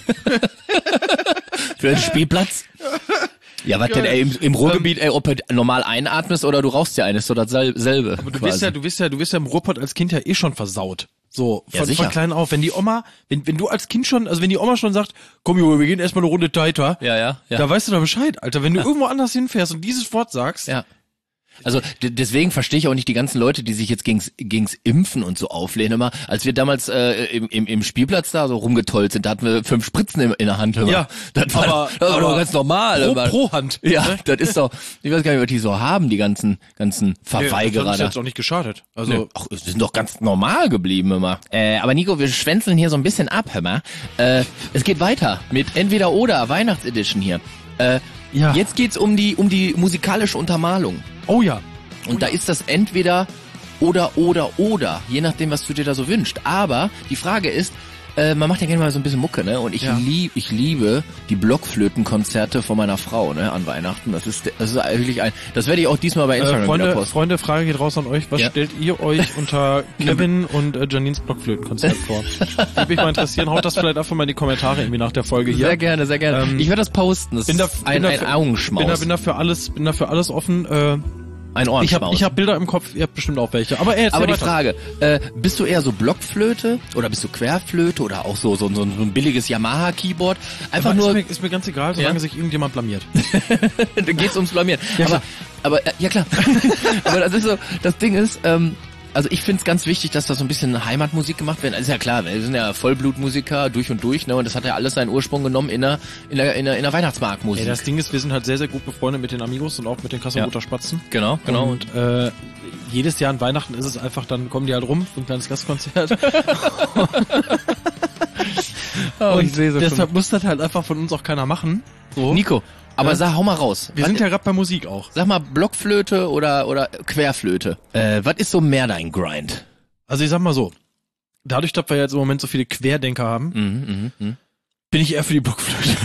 Speaker 2: Für den Spielplatz. Ja, was denn, ey, im, im Ruhrgebiet, ey, ob du normal einatmest oder du rauchst ja eines, so dasselbe.
Speaker 3: Aber du bist ja, du bist ja, du bist ja im Ruhrpott als Kind ja eh schon versaut. So,
Speaker 2: Ja,
Speaker 3: von,
Speaker 2: sicher.
Speaker 3: von klein auf. Wenn die Oma, wenn, wenn du als Kind schon, also wenn die Oma schon sagt, komm Junge, wir gehen erstmal eine Runde Taita,
Speaker 2: Ja, ja, ja.
Speaker 3: da weißt du doch Bescheid, Alter. Wenn du irgendwo anders hinfährst und dieses Wort sagst,
Speaker 2: Ja. Also d- deswegen verstehe ich auch nicht die ganzen Leute, die sich jetzt gegens, gegens Impfen und so auflehnen. Immer, als wir damals äh, im, im, im Spielplatz da so rumgetollt sind, da hatten wir fünf Spritzen in, in der Hand. Immer.
Speaker 3: Ja,
Speaker 2: das war,
Speaker 3: aber-
Speaker 2: das war
Speaker 3: aber
Speaker 2: doch ganz normal.
Speaker 3: Pro,
Speaker 2: immer.
Speaker 3: pro Hand.
Speaker 2: Ja, das ist doch, ich weiß gar nicht, was die so haben, die ganzen ganzen
Speaker 3: Das hat
Speaker 2: Verweigerer
Speaker 3: uns
Speaker 2: da.
Speaker 3: jetzt auch nicht geschadet. Also,
Speaker 2: Nö. Ach, wir sind doch ganz normal geblieben immer. Äh, aber Nico, wir schwänzeln hier so ein bisschen ab, hör mal. Äh, es geht weiter mit Entweder oder Weihnachtsedition hier. Äh,
Speaker 3: Ja.
Speaker 2: Jetzt geht's um die um die musikalische Untermalung.
Speaker 3: oh ja.
Speaker 2: Und da ist das entweder oder oder oder, je nachdem, was du dir da so wünschst. Aber die Frage ist, äh, man macht ja gerne mal so ein bisschen Mucke, ne? Und ich
Speaker 3: Ja.
Speaker 2: lieb, ich liebe die Blockflötenkonzerte von meiner Frau, ne? An Weihnachten. Das ist, das ist wirklich ein, das werde ich auch diesmal bei Instagram
Speaker 3: Äh,
Speaker 2: wieder
Speaker 3: Freunde,
Speaker 2: posten.
Speaker 3: Freunde, Frage geht raus an euch. Was
Speaker 2: Ja.
Speaker 3: stellt ihr euch unter Kevin und äh, Janines Blockflötenkonzert vor? Würde mich mal interessieren. Haut das vielleicht einfach mal in die Kommentare irgendwie nach der Folge hier.
Speaker 2: Sehr gerne, sehr gerne.
Speaker 3: Ähm,
Speaker 2: ich werde das posten. Das
Speaker 3: Bin da,
Speaker 2: ist
Speaker 3: bin
Speaker 2: ein,
Speaker 3: da
Speaker 2: ein
Speaker 3: für,
Speaker 2: Augenschmaus.
Speaker 3: Bin da, bin da für alles, bin da für alles offen. Äh,
Speaker 2: ein
Speaker 3: ich
Speaker 2: Ohrenschmaus.
Speaker 3: habe ich hab Bilder im Kopf, ihr habt bestimmt auch welche. Aber, ey,
Speaker 2: Aber die Frage, äh, bist du eher so Blockflöte oder bist du Querflöte oder auch so so, so, so ein billiges Yamaha-Keyboard? Einfach
Speaker 3: ist,
Speaker 2: nur,
Speaker 3: mir, ist mir ganz egal, solange
Speaker 2: Ja?
Speaker 3: sich irgendjemand blamiert.
Speaker 2: da geht's ums Blamieren.
Speaker 3: Ja,
Speaker 2: aber,
Speaker 3: klar.
Speaker 2: aber, äh, ja klar. aber das ist so, das Ding ist, ähm, also ich find's ganz wichtig, dass da so ein bisschen Heimatmusik gemacht wird. Also ist ja klar, wir sind ja Vollblutmusiker durch und durch, ne? Und das hat ja alles seinen Ursprung genommen in der, in der, in der, in der Weihnachtsmarktmusik.
Speaker 3: Ey, das Ding ist, wir sind halt sehr, sehr gut befreundet mit den Amigos und auch mit den Kassenroter Spatzen.
Speaker 2: genau, genau.
Speaker 3: Und äh, jedes Jahr an Weihnachten ist es einfach, dann kommen die halt rum für ein kleines Gastkonzert.
Speaker 2: Oh,
Speaker 3: und deshalb muss das halt einfach von uns auch keiner machen. So.
Speaker 2: Nico, aber
Speaker 3: Ja?
Speaker 2: sag, hau mal raus.
Speaker 3: Wir
Speaker 2: Was-
Speaker 3: sind ja gerade bei Musik auch.
Speaker 2: Sag mal, Blockflöte oder, oder Querflöte? Äh, was ist so mehr dein Grind?
Speaker 3: Also ich sag mal so, dadurch, dass wir jetzt im Moment so viele Querdenker haben,
Speaker 2: Mhm, mhm, mhm.
Speaker 3: bin ich eher für die Blockflöte.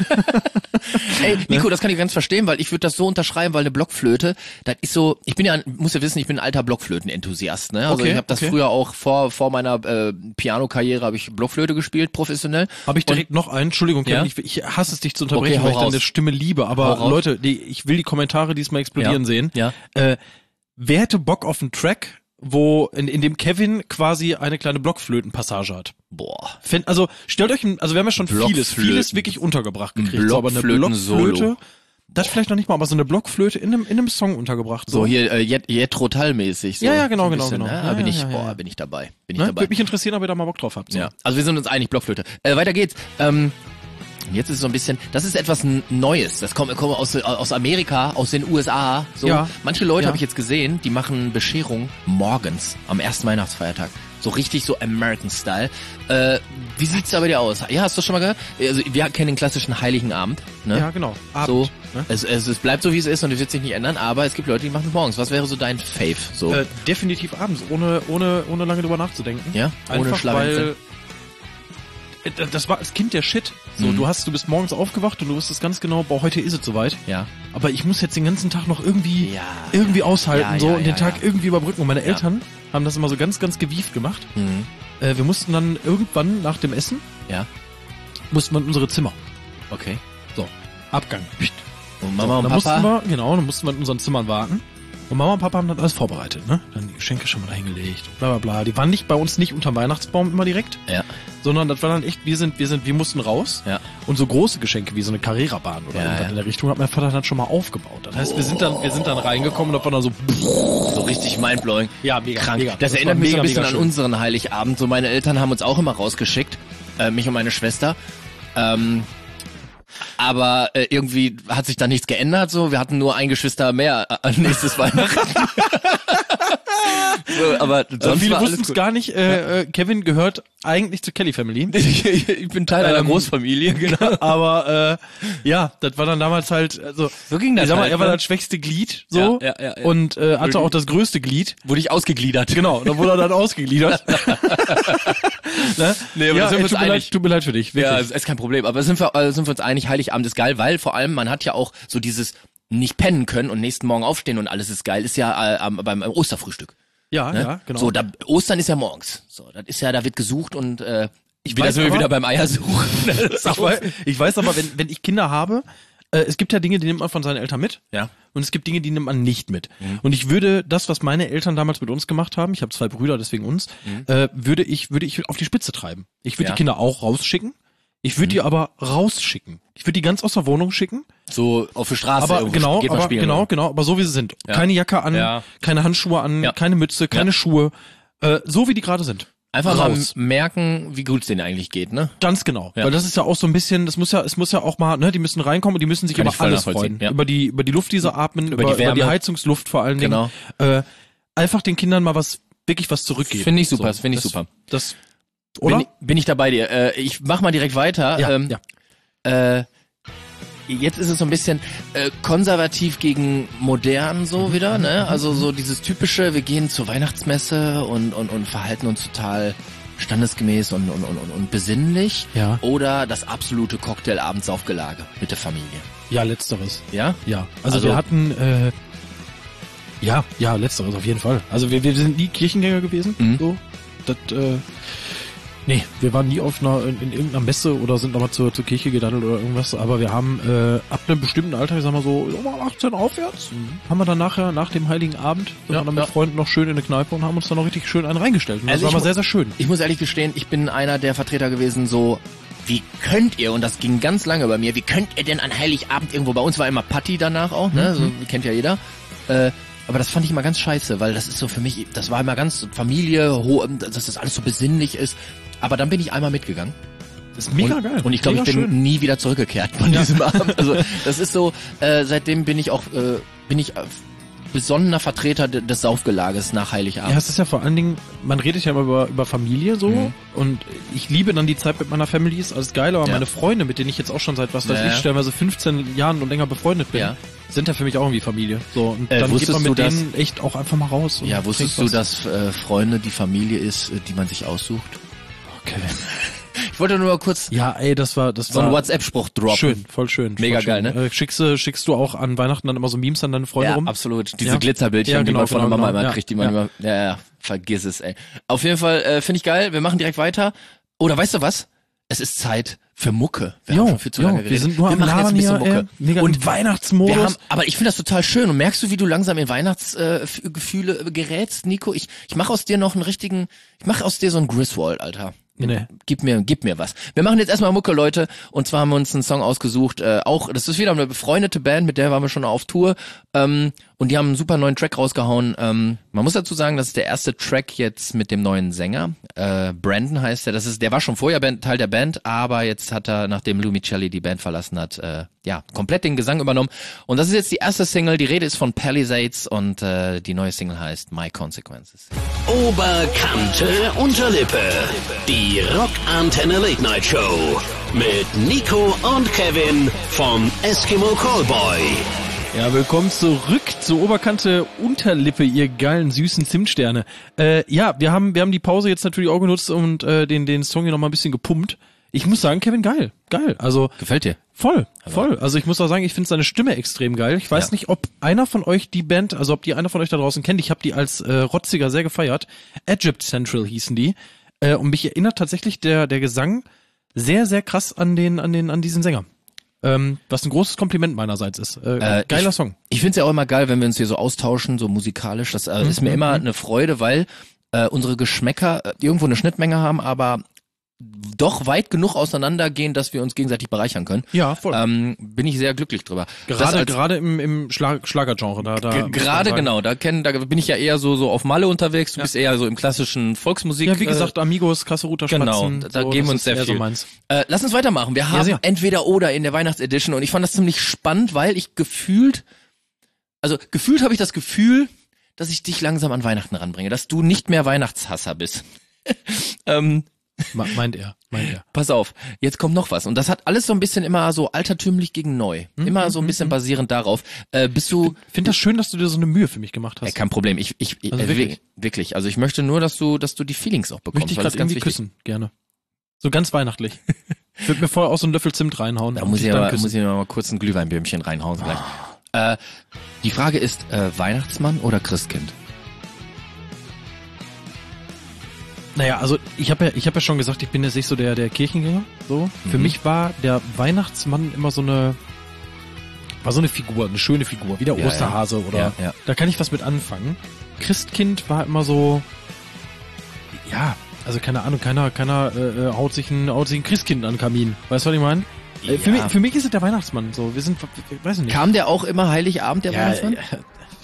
Speaker 2: Ey, Nico, das kann ich ganz verstehen, weil ich würde das so unterschreiben, weil eine Blockflöte, das ist so, ich bin ja, ein- muss ja wissen, ich bin ein alter Blockflöten-Enthusiast, ne? Also
Speaker 3: Okay,
Speaker 2: ich habe das
Speaker 3: okay.
Speaker 2: früher auch vor vor meiner äh, Piano-Karriere habe ich Blockflöte gespielt, professionell.
Speaker 3: Habe ich direkt noch einen, Entschuldigung, Kevin,
Speaker 2: Ja?
Speaker 3: ich, ich hasse es dich zu unterbrechen,
Speaker 2: Okay, hau
Speaker 3: weil ich
Speaker 2: raus.
Speaker 3: deine Stimme liebe, aber
Speaker 2: Hau raus.
Speaker 3: Leute, die, ich will die Kommentare diesmal explodieren
Speaker 2: Ja.
Speaker 3: sehen.
Speaker 2: Ja.
Speaker 3: Äh, wer hätte Bock auf einen Track, wo in, in dem Kevin quasi eine kleine Blockflötenpassage hat?
Speaker 2: Boah.
Speaker 3: Fänd, also stellt euch, ein, also wir haben ja schon vieles,
Speaker 2: Blockflöten.
Speaker 3: vieles wirklich untergebracht
Speaker 2: Ein
Speaker 3: gekriegt. So, aber eine
Speaker 2: Blockflöten-Solo.
Speaker 3: Blockflöte, das vielleicht noch nicht mal, aber so eine Blockflöte in einem, in einem Song untergebracht.
Speaker 2: So hier äh, Jet, Jetro-Tal-mäßig. So,
Speaker 3: Ja, ja, genau,
Speaker 2: so ein
Speaker 3: genau,
Speaker 2: bisschen,
Speaker 3: genau.
Speaker 2: Ne?
Speaker 3: Ja,
Speaker 2: Da bin
Speaker 3: ja,
Speaker 2: ich,
Speaker 3: ja,
Speaker 2: boah,
Speaker 3: ja.
Speaker 2: bin ich dabei. Bin ich
Speaker 3: Ne?
Speaker 2: dabei.
Speaker 3: Würde mich interessieren, ob ihr da mal Bock drauf habt. So.
Speaker 2: Ja, also wir sind uns einig, Blockflöte. Äh, weiter geht's. Ähm, jetzt ist es so ein bisschen, das ist etwas N- Neues. Das kommt, kommt aus, aus Amerika, aus den U S A. So.
Speaker 3: Ja.
Speaker 2: Manche Leute
Speaker 3: Ja.
Speaker 2: habe ich jetzt gesehen, die machen Bescherung morgens am ersten Weihnachtsfeiertag. So richtig so American Style. Äh, wie sieht's da bei dir aus? Ja, hast du schon mal gehört? Also wir kennen den klassischen Heiligen Abend. Ne?
Speaker 3: Ja, genau. Abend,
Speaker 2: So,
Speaker 3: ne?
Speaker 2: es, es, es bleibt so wie es ist und es wird sich nicht ändern, aber es gibt Leute, die machen es morgens. Was wäre so dein Fave? So.
Speaker 3: Äh, definitiv abends, ohne, ohne, ohne lange drüber nachzudenken.
Speaker 2: Ja, ohne
Speaker 3: Einfach
Speaker 2: Schlawenzel.
Speaker 3: weil äh, das war als Kind der Shit. So,
Speaker 2: Mhm.
Speaker 3: du hast, du bist morgens aufgewacht und du wusstest ganz genau, boah, heute ist es soweit.
Speaker 2: Ja.
Speaker 3: Aber ich muss jetzt den ganzen Tag noch irgendwie,
Speaker 2: Ja,
Speaker 3: irgendwie
Speaker 2: ja.
Speaker 3: aushalten,
Speaker 2: Ja,
Speaker 3: so,
Speaker 2: ja,
Speaker 3: und den
Speaker 2: ja,
Speaker 3: Tag
Speaker 2: ja.
Speaker 3: irgendwie überbrücken. Und meine
Speaker 2: Ja.
Speaker 3: Eltern haben das immer so ganz, ganz gewieft gemacht.
Speaker 2: Mhm.
Speaker 3: Äh, wir mussten dann irgendwann nach dem Essen,
Speaker 2: Ja.
Speaker 3: mussten wir in unsere Zimmer.
Speaker 2: Okay.
Speaker 3: So, Abgang.
Speaker 2: Und Mama und
Speaker 3: dann
Speaker 2: Papa?
Speaker 3: mussten wir, genau, dann mussten wir in unseren Zimmern warten. Und Mama und Papa haben dann alles vorbereitet, ne? Dann die Geschenke schon mal dahingelegt und bla bla bla. Die waren nicht bei uns nicht unterm Weihnachtsbaum immer direkt,
Speaker 2: Ja.
Speaker 3: sondern das war dann echt, wir sind, wir sind, wir mussten raus.
Speaker 2: Ja.
Speaker 3: Und so große Geschenke wie so eine Carrera-Bahn oder
Speaker 2: Ja,
Speaker 3: irgendwas
Speaker 2: ja.
Speaker 3: in der Richtung hat mein Vater dann schon mal aufgebaut. Das heißt, wir sind dann, wir sind dann reingekommen und da war dann so,
Speaker 2: So richtig mindblowing.
Speaker 3: ja, mega,
Speaker 2: Krank.
Speaker 3: mega.
Speaker 2: Das,
Speaker 3: war
Speaker 2: erinnert mich so
Speaker 3: mega,
Speaker 2: ein bisschen
Speaker 3: mega
Speaker 2: an
Speaker 3: schön.
Speaker 2: unseren Heiligabend. So meine Eltern haben uns auch immer rausgeschickt, äh, mich und meine Schwester. Ähm, aber äh, irgendwie hat sich da nichts geändert. So, wir hatten nur ein Geschwister mehr äh, an nächstes Weihnachten. so, aber sonst
Speaker 3: Also viele
Speaker 2: war alles
Speaker 3: wussten es
Speaker 2: gut.
Speaker 3: gar nicht. Äh, äh, Kevin gehört eigentlich zur Kelly Family.
Speaker 2: Ich bin Teil einer
Speaker 3: Ähm,
Speaker 2: Großfamilie, genau.
Speaker 3: Aber äh, ja, das war dann damals halt, also
Speaker 2: So ging das
Speaker 3: ich sag mal,
Speaker 2: halt,
Speaker 3: er war
Speaker 2: ne?
Speaker 3: das schwächste Glied so
Speaker 2: Ja, ja, ja, ja.
Speaker 3: und äh, hatte auch das größte Glied.
Speaker 2: Wurde ich ausgegliedert.
Speaker 3: Genau, da wurde er dann ausgegliedert. ne?
Speaker 2: Nee, aber
Speaker 3: ja,
Speaker 2: da sind wir
Speaker 3: ey,
Speaker 2: uns
Speaker 3: tut, mir
Speaker 2: einig.
Speaker 3: leid, tut mir leid für dich,
Speaker 2: Ja,
Speaker 3: wirklich.
Speaker 2: ist, ist kein Problem. Aber sind wir, äh, sind wir uns einig, Heiligabend ist geil, weil vor allem man hat ja auch so dieses nicht pennen können und nächsten Morgen aufstehen und alles ist geil, ist ja äh, am- beim Osterfrühstück.
Speaker 3: Ja,
Speaker 2: Ne?
Speaker 3: ja, genau.
Speaker 2: So, da, Ostern ist ja morgens. So, das ist ja, da wird gesucht und äh, ich will
Speaker 3: weiß
Speaker 2: das
Speaker 3: aber-
Speaker 2: wieder beim Eiersuchen.
Speaker 3: ich, weiß, ich weiß aber, wenn, wenn ich Kinder habe, äh, es gibt ja Dinge, die nimmt man von seinen Eltern mit.
Speaker 2: Ja.
Speaker 3: Und es gibt Dinge, die nimmt man nicht mit.
Speaker 2: Mhm.
Speaker 3: Und ich würde das, was meine Eltern damals mit uns gemacht haben, ich habe zwei Brüder, deswegen uns, äh, würde ich, würde ich auf die Spitze treiben. Ich würde
Speaker 2: Mhm. Ja.
Speaker 3: die Kinder auch rausschicken. Ich würde die aber rausschicken. Ich würde die ganz aus der Wohnung schicken
Speaker 2: So auf der Straße
Speaker 3: aber
Speaker 2: irgendwo
Speaker 3: genau,
Speaker 2: geht man
Speaker 3: aber
Speaker 2: spielen.
Speaker 3: genau, genau, aber so wie sie sind.
Speaker 2: Ja.
Speaker 3: Keine Jacke an,
Speaker 2: Ja.
Speaker 3: keine Handschuhe an,
Speaker 2: Ja.
Speaker 3: keine Mütze, keine
Speaker 2: Ja.
Speaker 3: Schuhe. Äh, so wie die gerade sind.
Speaker 2: Einfach
Speaker 3: raus.
Speaker 2: mal merken, wie gut es denen eigentlich geht, ne?
Speaker 3: Ganz genau.
Speaker 2: Ja.
Speaker 3: Weil das ist ja auch so ein bisschen, das muss ja, es muss ja auch mal, ne, die müssen reinkommen und die müssen sich
Speaker 2: Kann
Speaker 3: über
Speaker 2: ich voll
Speaker 3: alles
Speaker 2: nachvollziehen,
Speaker 3: freuen.
Speaker 2: ja.
Speaker 3: Über die, über die Luft, die sie atmen,
Speaker 2: Über
Speaker 3: über,
Speaker 2: die
Speaker 3: über die
Speaker 2: Wärme.
Speaker 3: Heizungsluft vor allen Dingen.
Speaker 2: Genau.
Speaker 3: Äh, einfach den Kindern mal was, wirklich was zurückgeben.
Speaker 2: Finde ich super,
Speaker 3: So,
Speaker 2: das finde ich
Speaker 3: das,
Speaker 2: super.
Speaker 3: Das, oder?
Speaker 2: Bin, ich- bin ich da bei dir. Äh, ich mach mal direkt weiter.
Speaker 3: ja,
Speaker 2: ähm,
Speaker 3: ja.
Speaker 2: Äh, jetzt ist es so ein bisschen äh, konservativ gegen modern so wieder, ne? Also so dieses typische, wir gehen zur Weihnachtsmesse und, und, und verhalten uns total standesgemäß und, und, und, und, und besinnlich.
Speaker 3: Ja.
Speaker 2: Oder das absolute Cocktail-Abendsaufgelage mit der Familie.
Speaker 3: Ja, letzteres.
Speaker 2: Ja?
Speaker 3: Ja. Also,
Speaker 2: Also-
Speaker 3: wir hatten, äh, ja, ja, letzteres auf jeden Fall. Also wir, wir sind nie Kirchengänger gewesen.
Speaker 2: Mhm.
Speaker 3: So. Das, äh, nee, wir waren nie auf einer, in, in irgendeiner Messe oder sind nochmal zur, zur Kirche gedaddelt oder irgendwas, aber wir haben äh, ab einem bestimmten Alter, ich sag mal so, um achtzehn aufwärts, haben wir dann nachher, nach dem Heiligen Abend, sind
Speaker 2: Ja,
Speaker 3: wir dann mit
Speaker 2: ja.
Speaker 3: Freunden noch schön in eine Kneipe und haben uns dann noch richtig schön einen reingestellt. Und das
Speaker 2: Also
Speaker 3: war
Speaker 2: ich
Speaker 3: mal
Speaker 2: mu-
Speaker 3: sehr, sehr schön.
Speaker 2: Ich muss ehrlich gestehen, ich bin einer der Vertreter gewesen, so, wie könnt ihr, und das ging ganz lange bei mir, wie könnt ihr denn an Heiligabend irgendwo, bei uns war immer Patti danach auch, ne, so, kennt ja jeder, äh, aber das fand ich immer ganz scheiße, weil das ist so für mich, das war immer ganz Familie, ho- dass das alles so besinnlich ist, aber dann bin ich einmal mitgegangen.
Speaker 3: Das ist mega
Speaker 2: und,
Speaker 3: geil.
Speaker 2: Und ich glaube, ich
Speaker 3: Mega
Speaker 2: bin
Speaker 3: schön.
Speaker 2: nie wieder zurückgekehrt von diesem Abend. Also das ist so, äh, seitdem bin ich auch, äh, bin ich äh, besonderer Vertreter de- des Saufgelages nach Heiligabend.
Speaker 3: Ja, es ist ja vor allen Dingen, man redet ja immer über, über Familie so
Speaker 2: Mhm.
Speaker 3: und ich liebe dann die Zeit mit meiner Family, ist alles geil, aber
Speaker 2: Ja.
Speaker 3: meine Freunde, mit denen ich jetzt auch schon seit was weiß
Speaker 2: Ja,
Speaker 3: ich,
Speaker 2: ja.
Speaker 3: stellenweise fünfzehn Jahren und länger befreundet bin,
Speaker 2: Ja.
Speaker 3: sind ja für mich auch irgendwie Familie. So, und
Speaker 2: Äh,
Speaker 3: dann geht
Speaker 2: wusstest
Speaker 3: man mit
Speaker 2: du, dass-
Speaker 3: denen echt auch einfach mal raus. Und
Speaker 2: Ja, wusstest du,
Speaker 3: trinkt was.
Speaker 2: dass äh, Freunde die Familie ist, äh, die man sich aussucht?
Speaker 3: Okay.
Speaker 2: Ich wollte nur mal kurz
Speaker 3: Ja, ey, das war, das
Speaker 2: so einen
Speaker 3: war
Speaker 2: WhatsApp-Spruch droppen.
Speaker 3: schön, voll schön.
Speaker 2: Mega
Speaker 3: voll schön.
Speaker 2: geil, ne?
Speaker 3: Äh, schickst, du, schickst du auch an Weihnachten dann immer so Memes an deine Freunde
Speaker 2: Ja,
Speaker 3: rum?
Speaker 2: absolut. Diese
Speaker 3: Ja.
Speaker 2: Glitzerbildchen,
Speaker 3: Ja,
Speaker 2: die
Speaker 3: genau,
Speaker 2: man von der
Speaker 3: genau,
Speaker 2: Mama
Speaker 3: genau.
Speaker 2: immer
Speaker 3: Ja.
Speaker 2: kriegt, die man
Speaker 3: Ja.
Speaker 2: immer, ja, ja, vergiss es, ey. Auf jeden Fall äh, finde ich geil. Wir machen direkt weiter. Oder weißt du was? Es ist Zeit für Mucke. Wir
Speaker 3: Jo,
Speaker 2: haben schon viel zu
Speaker 3: jo,
Speaker 2: lange
Speaker 3: wir
Speaker 2: geredet.
Speaker 3: sind nur
Speaker 2: wir
Speaker 3: am
Speaker 2: machen jetzt ein
Speaker 3: Labern
Speaker 2: bisschen
Speaker 3: hier,
Speaker 2: Mucke.
Speaker 3: ey, mega
Speaker 2: Und
Speaker 3: im Weihnachtsmodus.
Speaker 2: wir haben, aber ich finde das total schön. Und merkst du, wie du langsam in Weihnachtsgefühle äh, gerätst, Nico? Ich, ich mache aus dir noch einen richtigen, ich mache aus dir so einen Griswold, Alter.
Speaker 3: Nee.
Speaker 2: Gib mir, gib mir was. Wir machen jetzt erstmal Mucke, Leute. Und zwar haben wir uns einen Song ausgesucht. Äh, auch, das ist wieder eine befreundete Band, mit der waren wir schon auf Tour. Ähm, und die haben einen super neuen Track rausgehauen. Ähm, man muss dazu sagen, das ist der erste Track jetzt mit dem neuen Sänger. Äh, Brandon heißt er. Das ist, der war schon vorher Band, Teil der Band, aber jetzt hat er, nachdem Lou Michelli die Band verlassen hat, äh, ja, komplett den Gesang übernommen. Und das ist jetzt die erste Single. Die Rede ist von Palisades und äh, die neue Single heißt My Consequences.
Speaker 1: Oberkante Unterlippe. Die Rockantenne Late Night Show. Mit Nico und Kevin vom Eskimo Callboy.
Speaker 3: Ja, willkommen zurück zur Oberkante Unterlippe, ihr geilen, süßen Zimtsterne. Äh, ja, wir haben wir haben die Pause jetzt natürlich auch genutzt und äh, den den Song hier noch mal ein bisschen gepumpt. Ich muss sagen, Kevin, geil, geil. Also
Speaker 2: Gefällt dir?
Speaker 3: voll, voll. Also ich muss auch sagen, ich finde seine Stimme extrem geil. Ich weiß
Speaker 2: Ja.
Speaker 3: nicht, ob einer von euch die Band, also ob die einer von euch da draußen kennt. Ich habe die als äh, Rotziger sehr gefeiert. Egypt Central hießen die. Äh, und mich erinnert tatsächlich der der Gesang sehr sehr krass an den an den an diesen Sänger. Ähm, was ein großes Kompliment meinerseits ist. Äh,
Speaker 2: Äh,
Speaker 3: geiler
Speaker 2: ich,
Speaker 3: Song.
Speaker 2: Ich finde es ja auch immer geil, wenn wir uns hier so austauschen, so musikalisch. Das äh, ist mir immer eine Freude, weil äh, unsere Geschmäcker äh, irgendwo eine Schnittmenge haben, aber doch weit genug auseinandergehen, dass wir uns gegenseitig bereichern können.
Speaker 3: Ja, voll.
Speaker 2: Ähm, bin ich sehr glücklich drüber. Das
Speaker 3: Gerade
Speaker 2: als-
Speaker 3: gerade im im Schlag, Schlagergenre da da
Speaker 2: G-
Speaker 3: muss man
Speaker 2: Gerade
Speaker 3: sagen.
Speaker 2: genau, da kenn, da bin ich ja eher so so auf Malle unterwegs. Du
Speaker 3: Ja.
Speaker 2: bist eher so im klassischen Volksmusik.
Speaker 3: Ja, wie
Speaker 2: äh,
Speaker 3: gesagt, Amigos, Kasseruter
Speaker 2: Genau,
Speaker 3: Spatzen.
Speaker 2: da- da
Speaker 3: so,
Speaker 2: geben
Speaker 3: das
Speaker 2: wir uns
Speaker 3: ist
Speaker 2: sehr
Speaker 3: eher
Speaker 2: viel.
Speaker 3: So meins.
Speaker 2: Äh, lass uns weitermachen. Wir haben
Speaker 3: sehr.
Speaker 2: entweder oder in der Weihnachtsedition und ich fand das ziemlich spannend, weil ich gefühlt, also gefühlt habe ich das Gefühl, dass ich dich langsam an Weihnachten ranbringe, dass du nicht mehr Weihnachtshasser bist. ähm,
Speaker 3: Ma- Meint er, meint er.
Speaker 2: pass auf, jetzt kommt noch was und das hat alles so ein bisschen immer so altertümlich gegen neu, immer so ein bisschen basierend darauf. Äh, bist du?
Speaker 3: Finde das schön, dass du dir so eine Mühe für mich gemacht
Speaker 2: Ey,
Speaker 3: hast.
Speaker 2: kein Problem. Ich, ich, ich
Speaker 3: Also
Speaker 2: äh,
Speaker 3: wirklich?
Speaker 2: wirklich? wirklich. Also ich möchte nur, dass du, dass du die Feelings auch bekommst.
Speaker 3: Möchte ich
Speaker 2: weil das
Speaker 3: gerade
Speaker 2: ist ganz
Speaker 3: irgendwie
Speaker 2: wichtig.
Speaker 3: küssen, gerne. So ganz weihnachtlich. Ich würde mir vorher auch so einen Löffel Zimt reinhauen.
Speaker 2: Da
Speaker 3: und
Speaker 2: muss
Speaker 3: dich
Speaker 2: ich,
Speaker 3: dann
Speaker 2: aber,
Speaker 3: küssen.
Speaker 2: muss ich mal kurz ein Glühweinböhmchen reinhauen gleich. Äh, die Frage ist, äh, Weihnachtsmann oder Christkind?
Speaker 3: Naja, also ich habe ja, ich habe ja schon gesagt, ich bin jetzt nicht so der der Kirchengänger. So, für
Speaker 2: Mhm.
Speaker 3: mich war der Weihnachtsmann immer so eine, war so eine Figur, eine schöne Figur, wie der
Speaker 2: Ja,
Speaker 3: Osterhase
Speaker 2: ja.
Speaker 3: oder.
Speaker 2: Ja, ja.
Speaker 3: Da kann ich was mit anfangen. Christkind war immer so, ja, also keine Ahnung, keiner, keiner äh, äh, haut sich ein, haut sich ein Christkind an den Kamin. Weißt du, was ich meine? Äh, Für,
Speaker 2: Ja.
Speaker 3: mich, für mich ist es der Weihnachtsmann. So, wir sind, ich weiß nicht.
Speaker 2: Kam der auch immer Heiligabend, der
Speaker 3: ja,
Speaker 2: Weihnachtsmann?
Speaker 3: ja.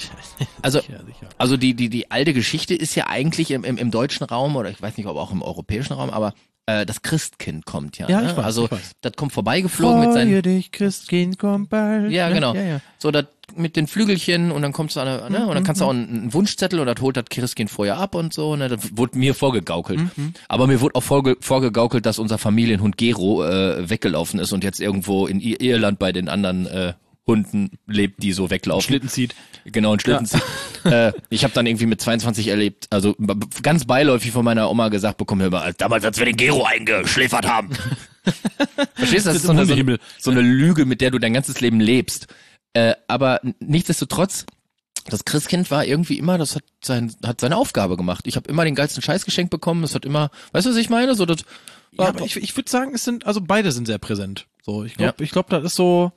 Speaker 2: Also,
Speaker 3: Sicher, sicher.
Speaker 2: also die, die, die alte Geschichte ist ja eigentlich im, im, im deutschen Raum, oder ich weiß nicht, ob auch im europäischen Raum, aber äh, das Christkind kommt ja.
Speaker 3: Ja,
Speaker 2: ne?
Speaker 3: ich weiß,
Speaker 2: Also
Speaker 3: ich weiß.
Speaker 2: das kommt vorbeigeflogen mit seinen...
Speaker 3: Freue dich, Christkind, komm bald.
Speaker 2: Ja,
Speaker 3: Ne?
Speaker 2: genau.
Speaker 3: Ja, ja.
Speaker 2: So, das mit den Flügelchen und dann kommst du an eine, ne? Und dann kannst du auch einen, einen Wunschzettel und das holt das Christkind vorher ab und so, ne? Das wurde mir vorgegaukelt.
Speaker 3: Mhm.
Speaker 2: Aber mir wurde auch vorge vorgegaukelt, dass unser Familienhund Gero äh, weggelaufen ist und jetzt irgendwo in I Irland bei den anderen äh, Hunden lebt, die so weglaufen.
Speaker 3: Schlitten zieht.
Speaker 2: Genau, ein Schlitten zieht. äh, ich habe dann irgendwie mit zweiundzwanzig erlebt, also b- ganz beiläufig von meiner Oma gesagt bekommen, hör mal, damals als wir den Gero eingeschläfert haben. Verstehst du, das ist so eine, so, eine, so eine Lüge, mit der du dein ganzes Leben lebst. Äh, aber n- nichtsdestotrotz, das Christkind war irgendwie immer, das hat sein, hat seine Aufgabe gemacht. Ich habe immer den geilsten Scheiß geschenkt bekommen. Das hat immer, weißt du, was ich meine? So, das
Speaker 3: Ja,
Speaker 2: war,
Speaker 3: aber ich, ich würde sagen, es sind, also beide sind sehr präsent. So, ich glaube,
Speaker 2: Ja.
Speaker 3: ich glaube, das ist so,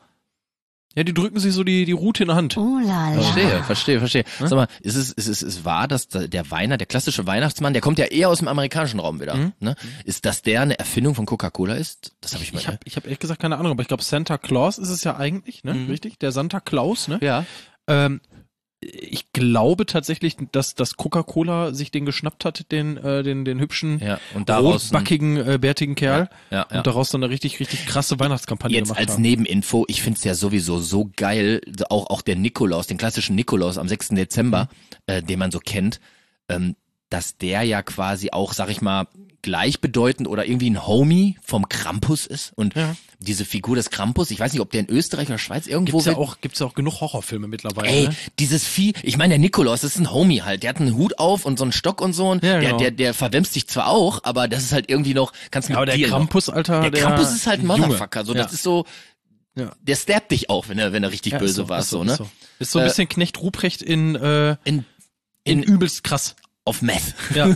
Speaker 3: ja, die drücken sich so die, die Rute in der Hand.
Speaker 4: Oh la la.
Speaker 2: Verstehe, verstehe, verstehe. Sag mal, ist es, ist es, ist wahr, dass da- der Weiner, der klassische Weihnachtsmann, der kommt ja eher aus dem amerikanischen Raum wieder,
Speaker 3: Mhm.
Speaker 2: ne? Ist, dass der eine Erfindung von Coca-Cola ist? Das habe ich mal.
Speaker 3: Ich habe ich hab ehrlich gesagt keine Ahnung, aber ich glaube, Santa Claus ist es ja eigentlich, ne?
Speaker 2: Mhm.
Speaker 3: Richtig? Der Santa Claus, ne?
Speaker 2: ja.
Speaker 3: Ähm, ich glaube tatsächlich, dass, dass Coca-Cola sich den geschnappt hat, den, äh, den, den hübschen,
Speaker 2: Ja, und daraus ein-
Speaker 3: rotbackigen, äh, bärtigen Kerl.
Speaker 2: Ja, ja.
Speaker 3: Und daraus dann eine richtig, richtig krasse Weihnachtskampagne
Speaker 2: Jetzt
Speaker 3: gemacht
Speaker 2: als
Speaker 3: haben.
Speaker 2: Nebeninfo, ich find's ja sowieso so geil, auch, auch der Nikolaus, den klassischen Nikolaus am sechsten Dezember,
Speaker 3: Mhm.
Speaker 2: äh, den man so kennt, ähm, dass der ja quasi auch, sag ich mal, gleichbedeutend oder irgendwie ein Homie vom Krampus ist. Und
Speaker 3: Ja.
Speaker 2: diese Figur des Krampus, ich weiß nicht, ob der in Österreich oder Schweiz irgendwo
Speaker 3: Gibt's ja
Speaker 2: wird-
Speaker 3: auch, gibt's ja auch genug Horrorfilme mittlerweile.
Speaker 2: Ey,
Speaker 3: ne?
Speaker 2: dieses Vieh, ich meine, der Nikolaus, das ist ein Homie halt. Der hat einen Hut auf und so einen Stock und so. Und
Speaker 3: Ja,
Speaker 2: der,
Speaker 3: genau.
Speaker 2: der, der verwemst dich zwar auch, aber das ist halt irgendwie noch, kannst du
Speaker 3: Ja, aber
Speaker 2: mit
Speaker 3: der
Speaker 2: dir
Speaker 3: Krampus,
Speaker 2: noch.
Speaker 3: Alter,
Speaker 2: Der
Speaker 3: der
Speaker 2: Krampus ist halt ein
Speaker 3: Junge.
Speaker 2: Motherfucker. So, das
Speaker 3: Ja.
Speaker 2: ist so,
Speaker 3: Ja.
Speaker 2: der stabbt dich auch, wenn er, wenn er richtig
Speaker 3: Ja, ist
Speaker 2: böse war,
Speaker 3: ist
Speaker 2: so,
Speaker 3: ist
Speaker 2: ne?
Speaker 3: So. Ist so ein
Speaker 2: Äh,
Speaker 3: bisschen Knecht Ruprecht in, äh,
Speaker 2: In,
Speaker 3: in
Speaker 2: in,
Speaker 3: übelst krass.
Speaker 2: auf Meth.
Speaker 3: Ja.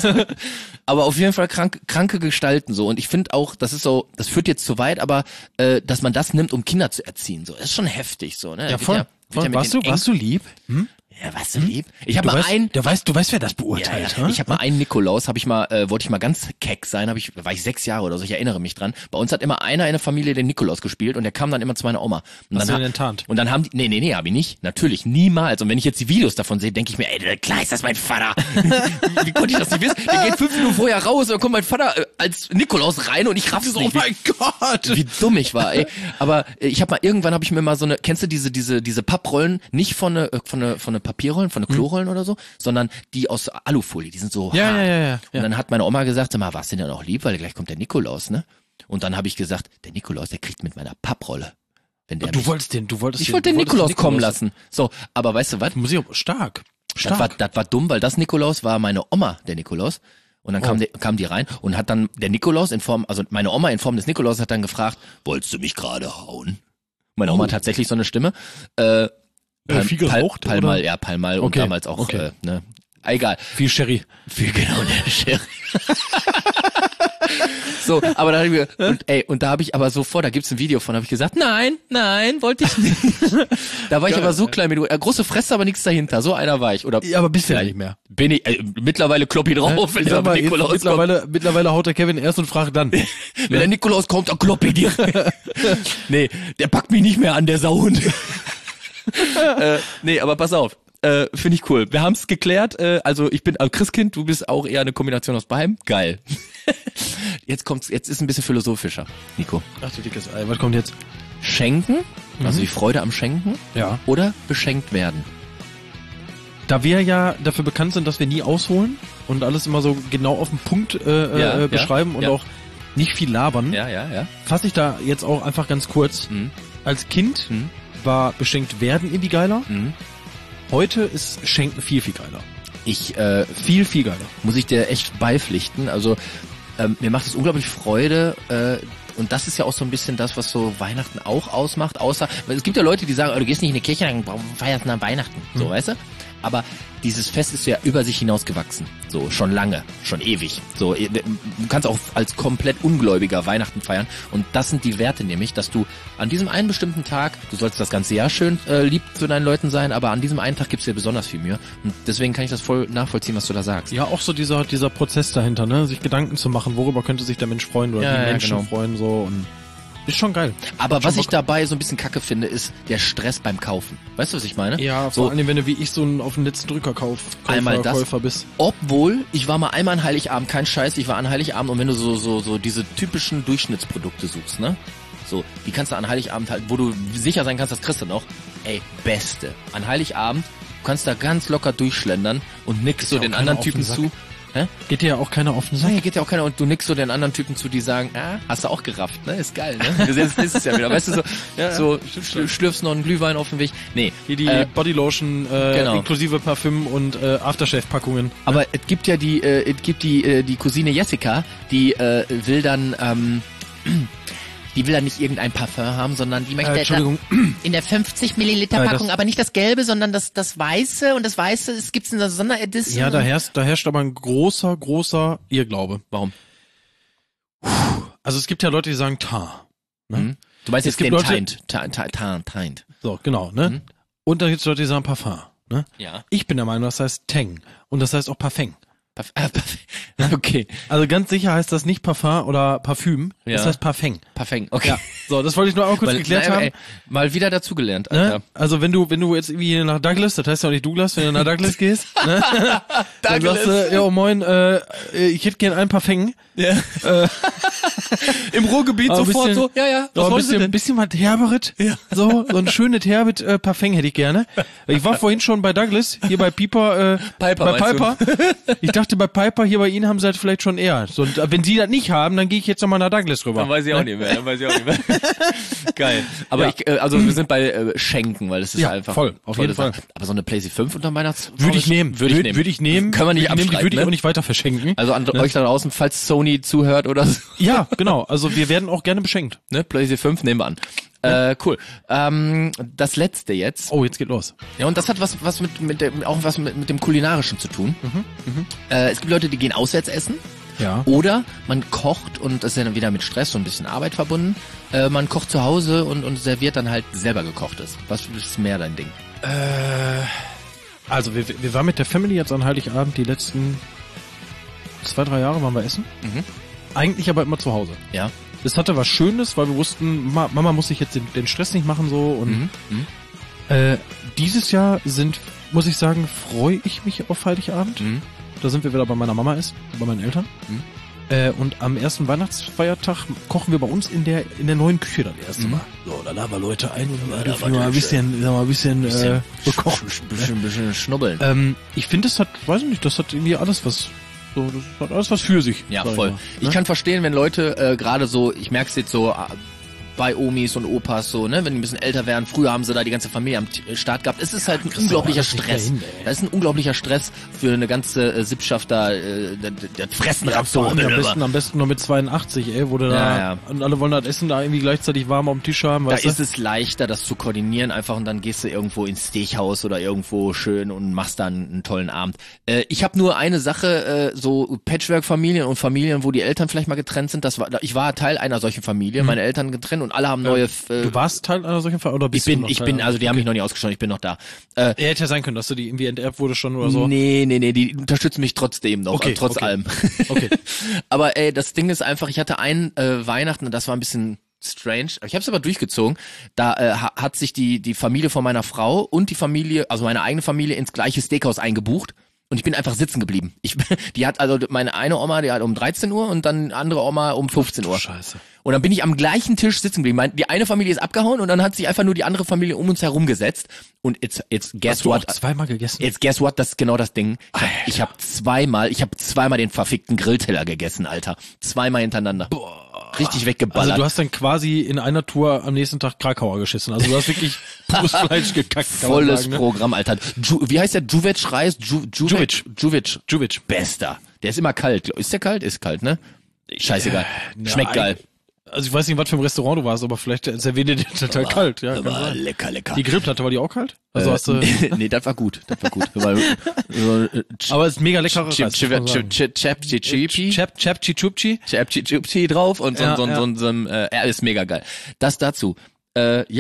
Speaker 2: Aber auf jeden Fall krank, kranke Gestalten so. Und ich finde auch, das ist so, das führt jetzt zu weit, aber äh, dass man das nimmt, um Kinder zu erziehen, so, ist schon heftig, so, ne?
Speaker 3: Ja,
Speaker 2: Wird
Speaker 3: voll.
Speaker 2: wird
Speaker 3: voll.
Speaker 2: ja mit
Speaker 3: warst, du,
Speaker 2: den
Speaker 3: warst du lieb? Hm?
Speaker 2: Ja, was du lieb? Ich habe
Speaker 3: Du
Speaker 2: mal
Speaker 3: weißt,
Speaker 2: einen,
Speaker 3: du weißt, du weißt, wer das
Speaker 2: Ja,
Speaker 3: beurteilt,
Speaker 2: ja.
Speaker 3: hä?
Speaker 2: Ich habe mal einen Nikolaus, habe ich mal, äh, wollte ich mal ganz keck sein, habe ich, war ich sechs Jahre oder so, ich erinnere mich dran. Bei uns hat immer einer in der Familie den Nikolaus gespielt und der kam dann immer zu meiner Oma. Und
Speaker 3: Hast
Speaker 2: dann
Speaker 3: du ihn
Speaker 2: ha-
Speaker 3: enttarnt?
Speaker 2: Und dann haben die, nee, nee, nee, hab ich nicht, natürlich, niemals. Und wenn ich jetzt die Videos davon sehe, denke ich mir, ey, klar ist das mein Vater. wie, wie konnte ich das nicht wissen? Der geht fünf Minuten vorher raus und dann kommt mein Vater äh, als Nikolaus rein und ich raff's
Speaker 3: so,
Speaker 2: nicht.
Speaker 3: oh mein Gott!
Speaker 2: Wie dumm ich war, ey. Aber äh, ich habe mal irgendwann habe ich mir mal so eine, kennst du diese diese diese Papprollen, nicht von ne, von ne, von ne Papierrollen, von ne Klorollen oder so, sondern die aus Alufolie, die sind so
Speaker 3: Ja,
Speaker 2: hart.
Speaker 3: ja, ja, ja,
Speaker 2: Und
Speaker 3: ja.
Speaker 2: dann hat meine Oma gesagt, sag mal, was denn denn auch lieb, weil gleich kommt der Nikolaus, ne? Und dann habe ich gesagt, der Nikolaus, der kriegt mit meiner Papprolle. Wenn der
Speaker 3: Du
Speaker 2: mich,
Speaker 3: wolltest den, du wolltest
Speaker 2: ich
Speaker 3: den,
Speaker 2: wollte
Speaker 3: du
Speaker 2: den
Speaker 3: wolltest
Speaker 2: Nikolaus kommen lassen. So, aber weißt du was?
Speaker 3: Muss ich auch, stark.
Speaker 2: Das war,
Speaker 3: Stark.
Speaker 2: das war dumm, weil das Nikolaus war meine Oma, der Nikolaus. Und dann kam,
Speaker 3: Oh.
Speaker 2: die, kam die rein und hat dann der Nikolaus in Form, also meine Oma in Form des Nikolaus hat dann gefragt, wolltest du mich gerade hauen? Meine Oma
Speaker 3: Oh.
Speaker 2: hat tatsächlich so eine Stimme. Äh, Palm,
Speaker 3: viel geraucht,
Speaker 2: Pal Palmal,
Speaker 3: oder?
Speaker 2: ja, Palmal und
Speaker 3: Okay,
Speaker 2: damals auch,
Speaker 3: okay.
Speaker 2: äh, ne. Egal.
Speaker 3: Viel Sherry.
Speaker 2: Viel genau der Sherry. So, aber da hab ich mir, und, ey, und da habe ich aber sofort, da gibt's ein Video von, habe ich gesagt, nein, nein, wollte ich nicht. Da war ich
Speaker 3: Geil,
Speaker 2: aber so
Speaker 3: ey.
Speaker 2: klein wie du, äh, große Fresse, aber nichts dahinter. So einer war ich. Oder
Speaker 3: Ja, aber bist du ja nicht mehr.
Speaker 2: bin ich, äh, mittlerweile klopp ich drauf, wenn
Speaker 3: Ich
Speaker 2: der
Speaker 3: sag mal, jetzt,
Speaker 2: Nikolaus kommt.
Speaker 3: mittlerweile, mittlerweile haut der Kevin erst und fragt dann.
Speaker 2: Wenn der Nikolaus kommt, dann klopp ich dir. Nee, der packt mich nicht mehr an, der Sauhund. äh, nee, aber pass auf. Äh, Finde ich cool. Wir haben es geklärt. Äh, also ich bin äh, Christkind, du bist auch eher eine Kombination aus beidem. Geil. Jetzt kommt's, jetzt ist ein bisschen philosophischer, Nico.
Speaker 3: Ach du dickes Ei, was kommt jetzt?
Speaker 2: Schenken, also
Speaker 3: Mhm.
Speaker 2: die Freude am Schenken,
Speaker 3: Ja.
Speaker 2: oder beschenkt werden.
Speaker 3: Da wir ja dafür bekannt sind, dass wir nie ausholen und alles immer so genau auf den Punkt äh,
Speaker 2: Ja,
Speaker 3: äh,
Speaker 2: ja,
Speaker 3: beschreiben und
Speaker 2: ja.
Speaker 3: auch nicht viel labern,
Speaker 2: Ja, ja, ja.
Speaker 3: fasse ich da jetzt auch einfach ganz kurz.
Speaker 2: Mhm.
Speaker 3: Als Kind
Speaker 2: Mhm.
Speaker 3: war beschenkt werden irgendwie geiler.
Speaker 2: Mhm.
Speaker 3: Heute ist Schenken viel, viel geiler.
Speaker 2: Ich äh,
Speaker 3: Viel, viel geiler.
Speaker 2: muss ich dir echt beipflichten. Also ähm, mir macht es unglaublich Freude äh, und das ist ja auch so ein bisschen das, was so Weihnachten auch ausmacht. Außer, weil es gibt ja Leute, die sagen, oh, du gehst nicht in die Kirche, dann feierst du an Weihnachten. So,
Speaker 3: Mhm.
Speaker 2: weißt du? Aber dieses Fest ist ja über sich hinaus gewachsen. So, schon lange, schon ewig. So, du kannst auch als komplett Ungläubiger Weihnachten feiern. Und das sind die Werte nämlich, dass du an diesem einen bestimmten Tag, du sollst das ganze Jahr schön äh, lieb zu deinen Leuten sein, aber an diesem einen Tag gibst du dir besonders viel Mühe. Und deswegen kann ich das voll nachvollziehen, was du da sagst.
Speaker 3: Ja, auch so dieser, dieser Prozess dahinter, ne? Sich Gedanken zu machen, worüber könnte sich der Mensch freuen oder
Speaker 2: Ja,
Speaker 3: die
Speaker 2: ja,
Speaker 3: Menschen
Speaker 2: genau.
Speaker 3: freuen so und Ist schon geil.
Speaker 2: Aber
Speaker 3: Hat
Speaker 2: was
Speaker 3: schon
Speaker 2: ich
Speaker 3: Bock.
Speaker 2: dabei so ein bisschen kacke finde, ist der Stress beim Kaufen. Weißt du, was ich meine?
Speaker 3: Ja,
Speaker 2: so,
Speaker 3: vor allem, wenn du wie ich so ein auf den letzten Drücker kauf, Käufer,
Speaker 2: Einmal das.
Speaker 3: Käufer bist.
Speaker 2: Obwohl, ich war mal einmal an Heiligabend, kein Scheiß, ich war an Heiligabend und wenn du so, so, so diese typischen Durchschnittsprodukte suchst, ne? So, die kannst du an Heiligabend halt, wo du sicher sein kannst, das kriegst du noch. Ey, beste. An Heiligabend, du kannst da ganz locker durchschlendern und nix so
Speaker 3: ja auch
Speaker 2: den
Speaker 3: keiner
Speaker 2: anderen
Speaker 3: auf
Speaker 2: Typen
Speaker 3: den Sack.
Speaker 2: zu. Hä?
Speaker 3: Geht dir ja auch keiner auf den Sack.
Speaker 2: Nee, geht ja auch keiner und du nix so den anderen Typen zu, die sagen, ah, hast du auch gerafft, ne? Ist geil, ne? Wir sehen uns nächstes Jahr wieder. Weißt du, so,
Speaker 3: Ja,
Speaker 2: so schl schlürfst noch einen Glühwein auf den Weg. Nee.
Speaker 3: Hier die
Speaker 2: äh,
Speaker 3: Bodylotion äh,
Speaker 2: genau.
Speaker 3: inklusive Parfüm und äh, Aftershave-Packungen.
Speaker 2: Aber es gibt ja die, äh, es gibt die, äh, die Cousine Jessica, die äh, will dann, ähm, die will dann nicht irgendein Parfum haben, sondern die möchte
Speaker 3: Äh, Entschuldigung.
Speaker 2: in der fünfzig Milliliter
Speaker 3: Äh,
Speaker 2: Packung,
Speaker 3: das-
Speaker 2: aber nicht das Gelbe, sondern das das Weiße und das Weiße, es gibt's in der Sonderedition.
Speaker 3: Ja, da herrscht, da herrscht aber ein großer, großer Irrglaube.
Speaker 2: Warum?
Speaker 3: Also es gibt ja Leute, die sagen Ta. Ne?
Speaker 2: Mhm. Du meinst
Speaker 3: Es
Speaker 2: jetzt
Speaker 3: gibt
Speaker 2: den
Speaker 3: Leute-
Speaker 2: Tint, Tint, Tint, Tint.
Speaker 3: So, genau, ne?
Speaker 2: Mhm.
Speaker 3: Und da gibt's Leute, die sagen Parfum. Ne?
Speaker 2: Ja.
Speaker 3: Ich bin der Meinung, das heißt Tang. Und das heißt auch Parfum.
Speaker 2: Parf ah, Parf okay.
Speaker 3: Also ganz sicher heißt das nicht Parfum oder Parfüm. Das
Speaker 2: Ja.
Speaker 3: heißt Parfum.
Speaker 2: Parfum, okay.
Speaker 3: Ja. So, das wollte ich nur auch kurz
Speaker 2: Weil,
Speaker 3: geklärt
Speaker 2: nein,
Speaker 3: haben.
Speaker 2: ey, mal wieder dazugelernt, Alter.
Speaker 3: Ne? Also wenn du, wenn du jetzt irgendwie nach Douglas, das heißt ja auch nicht Douglas, wenn du nach Douglas gehst, ne? dann sagst du, ja oh, moin, äh, ich hätte gern ein Parfum.
Speaker 2: Ja. Im Ruhrgebiet
Speaker 3: Aber ein
Speaker 2: sofort
Speaker 3: bisschen-
Speaker 2: so, ja, ja,
Speaker 3: So
Speaker 2: was
Speaker 3: ein
Speaker 2: wollen Sie
Speaker 3: bisschen,
Speaker 2: denn?
Speaker 3: bisschen was Herberit.
Speaker 2: Ja.
Speaker 3: So, so ein schönes Herbit äh, Parfum hätte ich gerne. Ich war vorhin schon bei Douglas, hier bei Piper, äh,
Speaker 2: Piper,
Speaker 3: bei
Speaker 2: meinst du?
Speaker 3: Piper. Ich dachte bei Piper, hier bei Ihnen haben sie das vielleicht schon eher. So, und, äh, wenn Sie das nicht haben, dann gehe ich jetzt nochmal nach Douglas rüber.
Speaker 2: Dann weiß ich auch nicht mehr, dann weiß ich auch nicht mehr. Geil. Aber
Speaker 3: Ja.
Speaker 2: ich, äh, also wir sind bei äh, Schenken, weil das ist
Speaker 3: Ja,
Speaker 2: einfach
Speaker 3: voll, auf
Speaker 2: tolle
Speaker 3: jeden Fall.
Speaker 2: Sache. Aber so eine PlayStation fünf unter Weihnachts
Speaker 3: Würde ich nehmen.
Speaker 2: Würde ich
Speaker 3: Würde
Speaker 2: nehmen.
Speaker 3: Würde ich nehmen.
Speaker 2: Können wir nicht
Speaker 3: Würde ich nehmen, die
Speaker 2: abstreiten,
Speaker 3: würde ich
Speaker 2: ne?
Speaker 3: auch nicht weiter verschenken.
Speaker 2: Also an euch da draußen, falls Sony zuhört oder so,
Speaker 3: Ja, genau. Also wir werden auch gerne beschenkt.
Speaker 2: ne, PlayStation fünf nehmen wir an. Äh, cool. Ähm, das letzte jetzt.
Speaker 3: Oh, jetzt geht los.
Speaker 2: Ja, und das hat was, was mit, mit dem, auch was mit, mit dem Kulinarischen zu tun. Äh, es gibt Leute, die gehen auswärts essen.
Speaker 3: Ja.
Speaker 2: Oder man kocht und das ist ja dann wieder mit Stress und ein bisschen Arbeit verbunden. Äh, man kocht zu Hause und, und serviert dann halt selber gekochtes. Was ist mehr dein Ding?
Speaker 3: Äh, also wir, wir waren mit der Family jetzt an Heiligabend die letzten zwei, drei Jahre waren wir essen.
Speaker 2: Mhm.
Speaker 3: Eigentlich aber immer zu Hause.
Speaker 2: Ja.
Speaker 3: Das hatte was Schönes, weil wir wussten, Ma Mama muss sich jetzt den, den Stress nicht machen so und
Speaker 2: Mhm. Mhm.
Speaker 3: äh, dieses Jahr sind, muss ich sagen, freue ich mich auf Heiligabend.
Speaker 2: Mhm.
Speaker 3: Da sind wir wieder bei meiner Mama essen, bei meinen Eltern.
Speaker 2: Mhm.
Speaker 3: Äh, und am ersten Weihnachtsfeiertag kochen wir bei uns in der in der neuen Küche das erste
Speaker 2: Mhm.
Speaker 3: Mal. So, da laden wir Leute ein und
Speaker 2: Ja,
Speaker 3: dann
Speaker 2: da
Speaker 3: dürfen
Speaker 2: war
Speaker 3: wir mal ein
Speaker 2: die
Speaker 3: bisschen, sagen wir mal, ein bisschen,
Speaker 2: Bisschen,
Speaker 3: äh, bekochen.
Speaker 2: bisschen, bisschen schnubbeln.
Speaker 3: Ähm, ich finde, das hat, weiß ich nicht, das hat irgendwie alles was, so, das hat alles was für sich.
Speaker 2: Ja,
Speaker 3: sag
Speaker 2: voll.
Speaker 3: mal,
Speaker 2: Ich
Speaker 3: ne?
Speaker 2: kann verstehen, wenn Leute äh, gerade so, ich merk's jetzt so äh, bei Omis und Opas so, ne, wenn die ein bisschen älter werden, früher haben sie da die ganze Familie am T- Start gehabt. Es ist halt ein
Speaker 3: kriegst du
Speaker 2: unglaublicher
Speaker 3: alles nicht
Speaker 2: Stress.
Speaker 3: mehr hin, ey.
Speaker 2: Das ist ein unglaublicher Stress für eine ganze äh, Sippschaft da, äh, der, der fressen
Speaker 3: Ja, vor allem am besten, am besten nur mit zweiundachtzig, ey, wo du
Speaker 2: Ja,
Speaker 3: da,
Speaker 2: ja.
Speaker 3: und alle wollen das Essen da irgendwie gleichzeitig warm auf dem Tisch haben,
Speaker 2: Da
Speaker 3: weißt
Speaker 2: ist
Speaker 3: du?
Speaker 2: es leichter, das zu koordinieren einfach und dann gehst du irgendwo ins Steakhouse oder irgendwo schön und machst dann einen tollen Abend. Äh, ich habe nur eine Sache, äh, so Patchwork-Familien und Familien, wo die Eltern vielleicht mal getrennt sind. Das war, ich war Teil einer solchen Familie, meine Eltern getrennt und alle haben neue. Äh,
Speaker 3: Du warst Teil einer solchen Fall, oder
Speaker 2: ich
Speaker 3: bist
Speaker 2: bin,
Speaker 3: du noch
Speaker 2: ich
Speaker 3: Teil
Speaker 2: bin,
Speaker 3: einer?
Speaker 2: also die haben mich noch nicht ausgeschaut, ich bin noch da. Äh,
Speaker 3: Ja, hätte ja sein können, dass du die irgendwie enterbt wurde schon oder so.
Speaker 2: Nee, nee, nee, die unterstützen mich trotzdem noch,
Speaker 3: Okay,
Speaker 2: äh, trotz
Speaker 3: okay.
Speaker 2: allem.
Speaker 3: Okay.
Speaker 2: Aber ey, das Ding ist einfach, ich hatte ein äh, Weihnachten und das war ein bisschen strange. Ich habe es aber durchgezogen. Da äh, ha- hat sich die die Familie von meiner Frau und die Familie, also meine eigene Familie, ins gleiche Steakhouse eingebucht. Und ich bin einfach sitzen geblieben. Ich, die hat also meine eine Oma, die hat um dreizehn Uhr und dann andere Oma um fünfzehn Uhr.
Speaker 3: Scheiße.
Speaker 2: Und dann bin ich am gleichen Tisch sitzen geblieben. Mein- Die eine Familie ist abgehauen und dann hat sich einfach nur die andere Familie um uns herum gesetzt. Und jetzt, jetzt guess
Speaker 3: Hast du auch
Speaker 2: what?
Speaker 3: zweimal gegessen?
Speaker 2: Jetzt guess what? Das ist genau das Ding. Ich hab, ich hab zweimal, ich hab zweimal den verfickten Grillteller gegessen, Alter. Zweimal hintereinander. Boah. Richtig weggeballert.
Speaker 3: Also du hast dann quasi in einer Tour am nächsten Tag Krakauer geschissen. Also du hast wirklich pures Fleisch gekackt. kann man
Speaker 2: Volles
Speaker 3: sagen, ne?
Speaker 2: Programm, Alter. Ju, wie heißt der? Juvic-Reis? Ju, Juvic. Juvic.
Speaker 3: Juvic.
Speaker 2: Bester. Der ist immer kalt. Ist der kalt? Ist kalt, ne? Scheißegal. Schmeckt geil.
Speaker 3: Also ich weiß nicht, was für ein Restaurant du warst, aber vielleicht serviert dir das total kalt. Ja, kann
Speaker 2: Aber
Speaker 3: sein.
Speaker 2: lecker, lecker.
Speaker 3: Die Grillplatte, war die auch kalt? Also
Speaker 2: äh,
Speaker 3: hast du,
Speaker 2: nee, das war gut. Das war gut. Weil, so, äh,
Speaker 3: aber es ist mega leckerer
Speaker 2: Chip,
Speaker 3: Reis.
Speaker 2: Chip,
Speaker 3: muss man
Speaker 2: Chip,
Speaker 3: sagen.
Speaker 2: Chip, Chip, Chip, Chip,
Speaker 3: Chap, Chapchi, Chupchi.
Speaker 2: Chapchi Chupchi drauf und so,
Speaker 3: Ja,
Speaker 2: so,
Speaker 3: ja.
Speaker 2: so, so, so, äh, er ist mega geil. Das dazu. Äh, ja,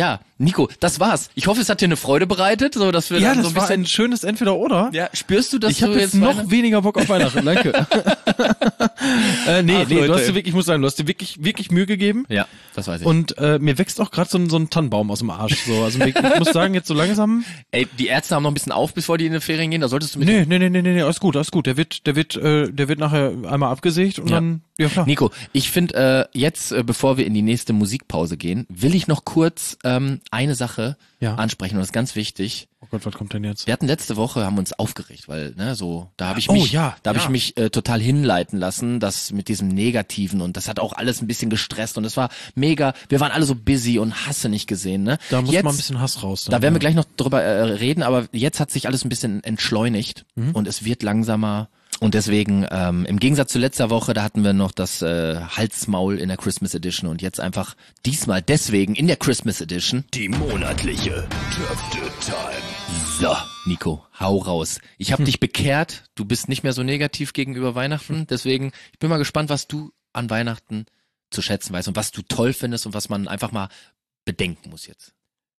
Speaker 2: Nico, das war's. Ich hoffe, es hat dir eine Freude bereitet, so dass wir
Speaker 3: Ja,
Speaker 2: dann
Speaker 3: das
Speaker 2: so ein
Speaker 3: war
Speaker 2: bisschen.
Speaker 3: ein schönes Entweder-Oder.
Speaker 2: Ja, spürst du, dass
Speaker 3: Ich
Speaker 2: du
Speaker 3: habe jetzt noch weniger Bock auf Weihnachten, danke. äh, nee,
Speaker 2: Ach,
Speaker 3: nee,
Speaker 2: Leute.
Speaker 3: du hast dir wirklich, ich muss sagen, du hast dir wirklich, wirklich Mühe gegeben.
Speaker 2: Ja, das weiß ich.
Speaker 3: Und äh, mir wächst auch gerade so ein, so ein Tannenbaum aus dem Arsch. So. Also ich muss sagen, jetzt so langsam.
Speaker 2: Ey, die Ärzte haben noch ein bisschen auf, bevor die in die Ferien gehen. Da solltest du mit.
Speaker 3: Nee, nee, nee, nee, nee, alles gut, alles gut. Der wird, der wird, äh, der wird nachher einmal abgesägt und
Speaker 2: Ja.
Speaker 3: dann, ja klar.
Speaker 2: Nico, ich finde äh, jetzt, äh, bevor wir in die nächste Musikpause gehen, will ich noch kurz ähm, eine Sache
Speaker 3: Ja.
Speaker 2: ansprechen und das ist ganz wichtig.
Speaker 3: Oh Gott, was kommt denn jetzt?
Speaker 2: Wir hatten letzte Woche, haben uns aufgeregt, weil ne, so da habe ich
Speaker 3: Oh,
Speaker 2: mich,
Speaker 3: ja,
Speaker 2: da habe
Speaker 3: ja.
Speaker 2: ich mich äh, total hinleiten lassen, das mit diesem Negativen und das hat auch alles ein bisschen gestresst und es war mega. Wir waren alle so busy und Hasse nicht gesehen, ne?
Speaker 3: Da muss
Speaker 2: jetzt,
Speaker 3: mal ein bisschen Hass raus.
Speaker 2: Da werden wir gleich noch drüber äh, reden, aber jetzt hat sich alles ein bisschen entschleunigt
Speaker 3: Mhm.
Speaker 2: und es wird langsamer. Und deswegen, ähm, im Gegensatz zu letzter Woche, da hatten wir noch das äh, Halsmaul in der Christmas Edition und jetzt einfach diesmal deswegen in der Christmas Edition.
Speaker 1: Die monatliche Töfte-Time.
Speaker 2: So, Nico, hau raus. Ich habe dich bekehrt, du bist nicht mehr so negativ gegenüber Weihnachten, deswegen, ich bin mal gespannt, was du an Weihnachten zu schätzen weißt und was du toll findest und was man einfach mal bedenken muss jetzt.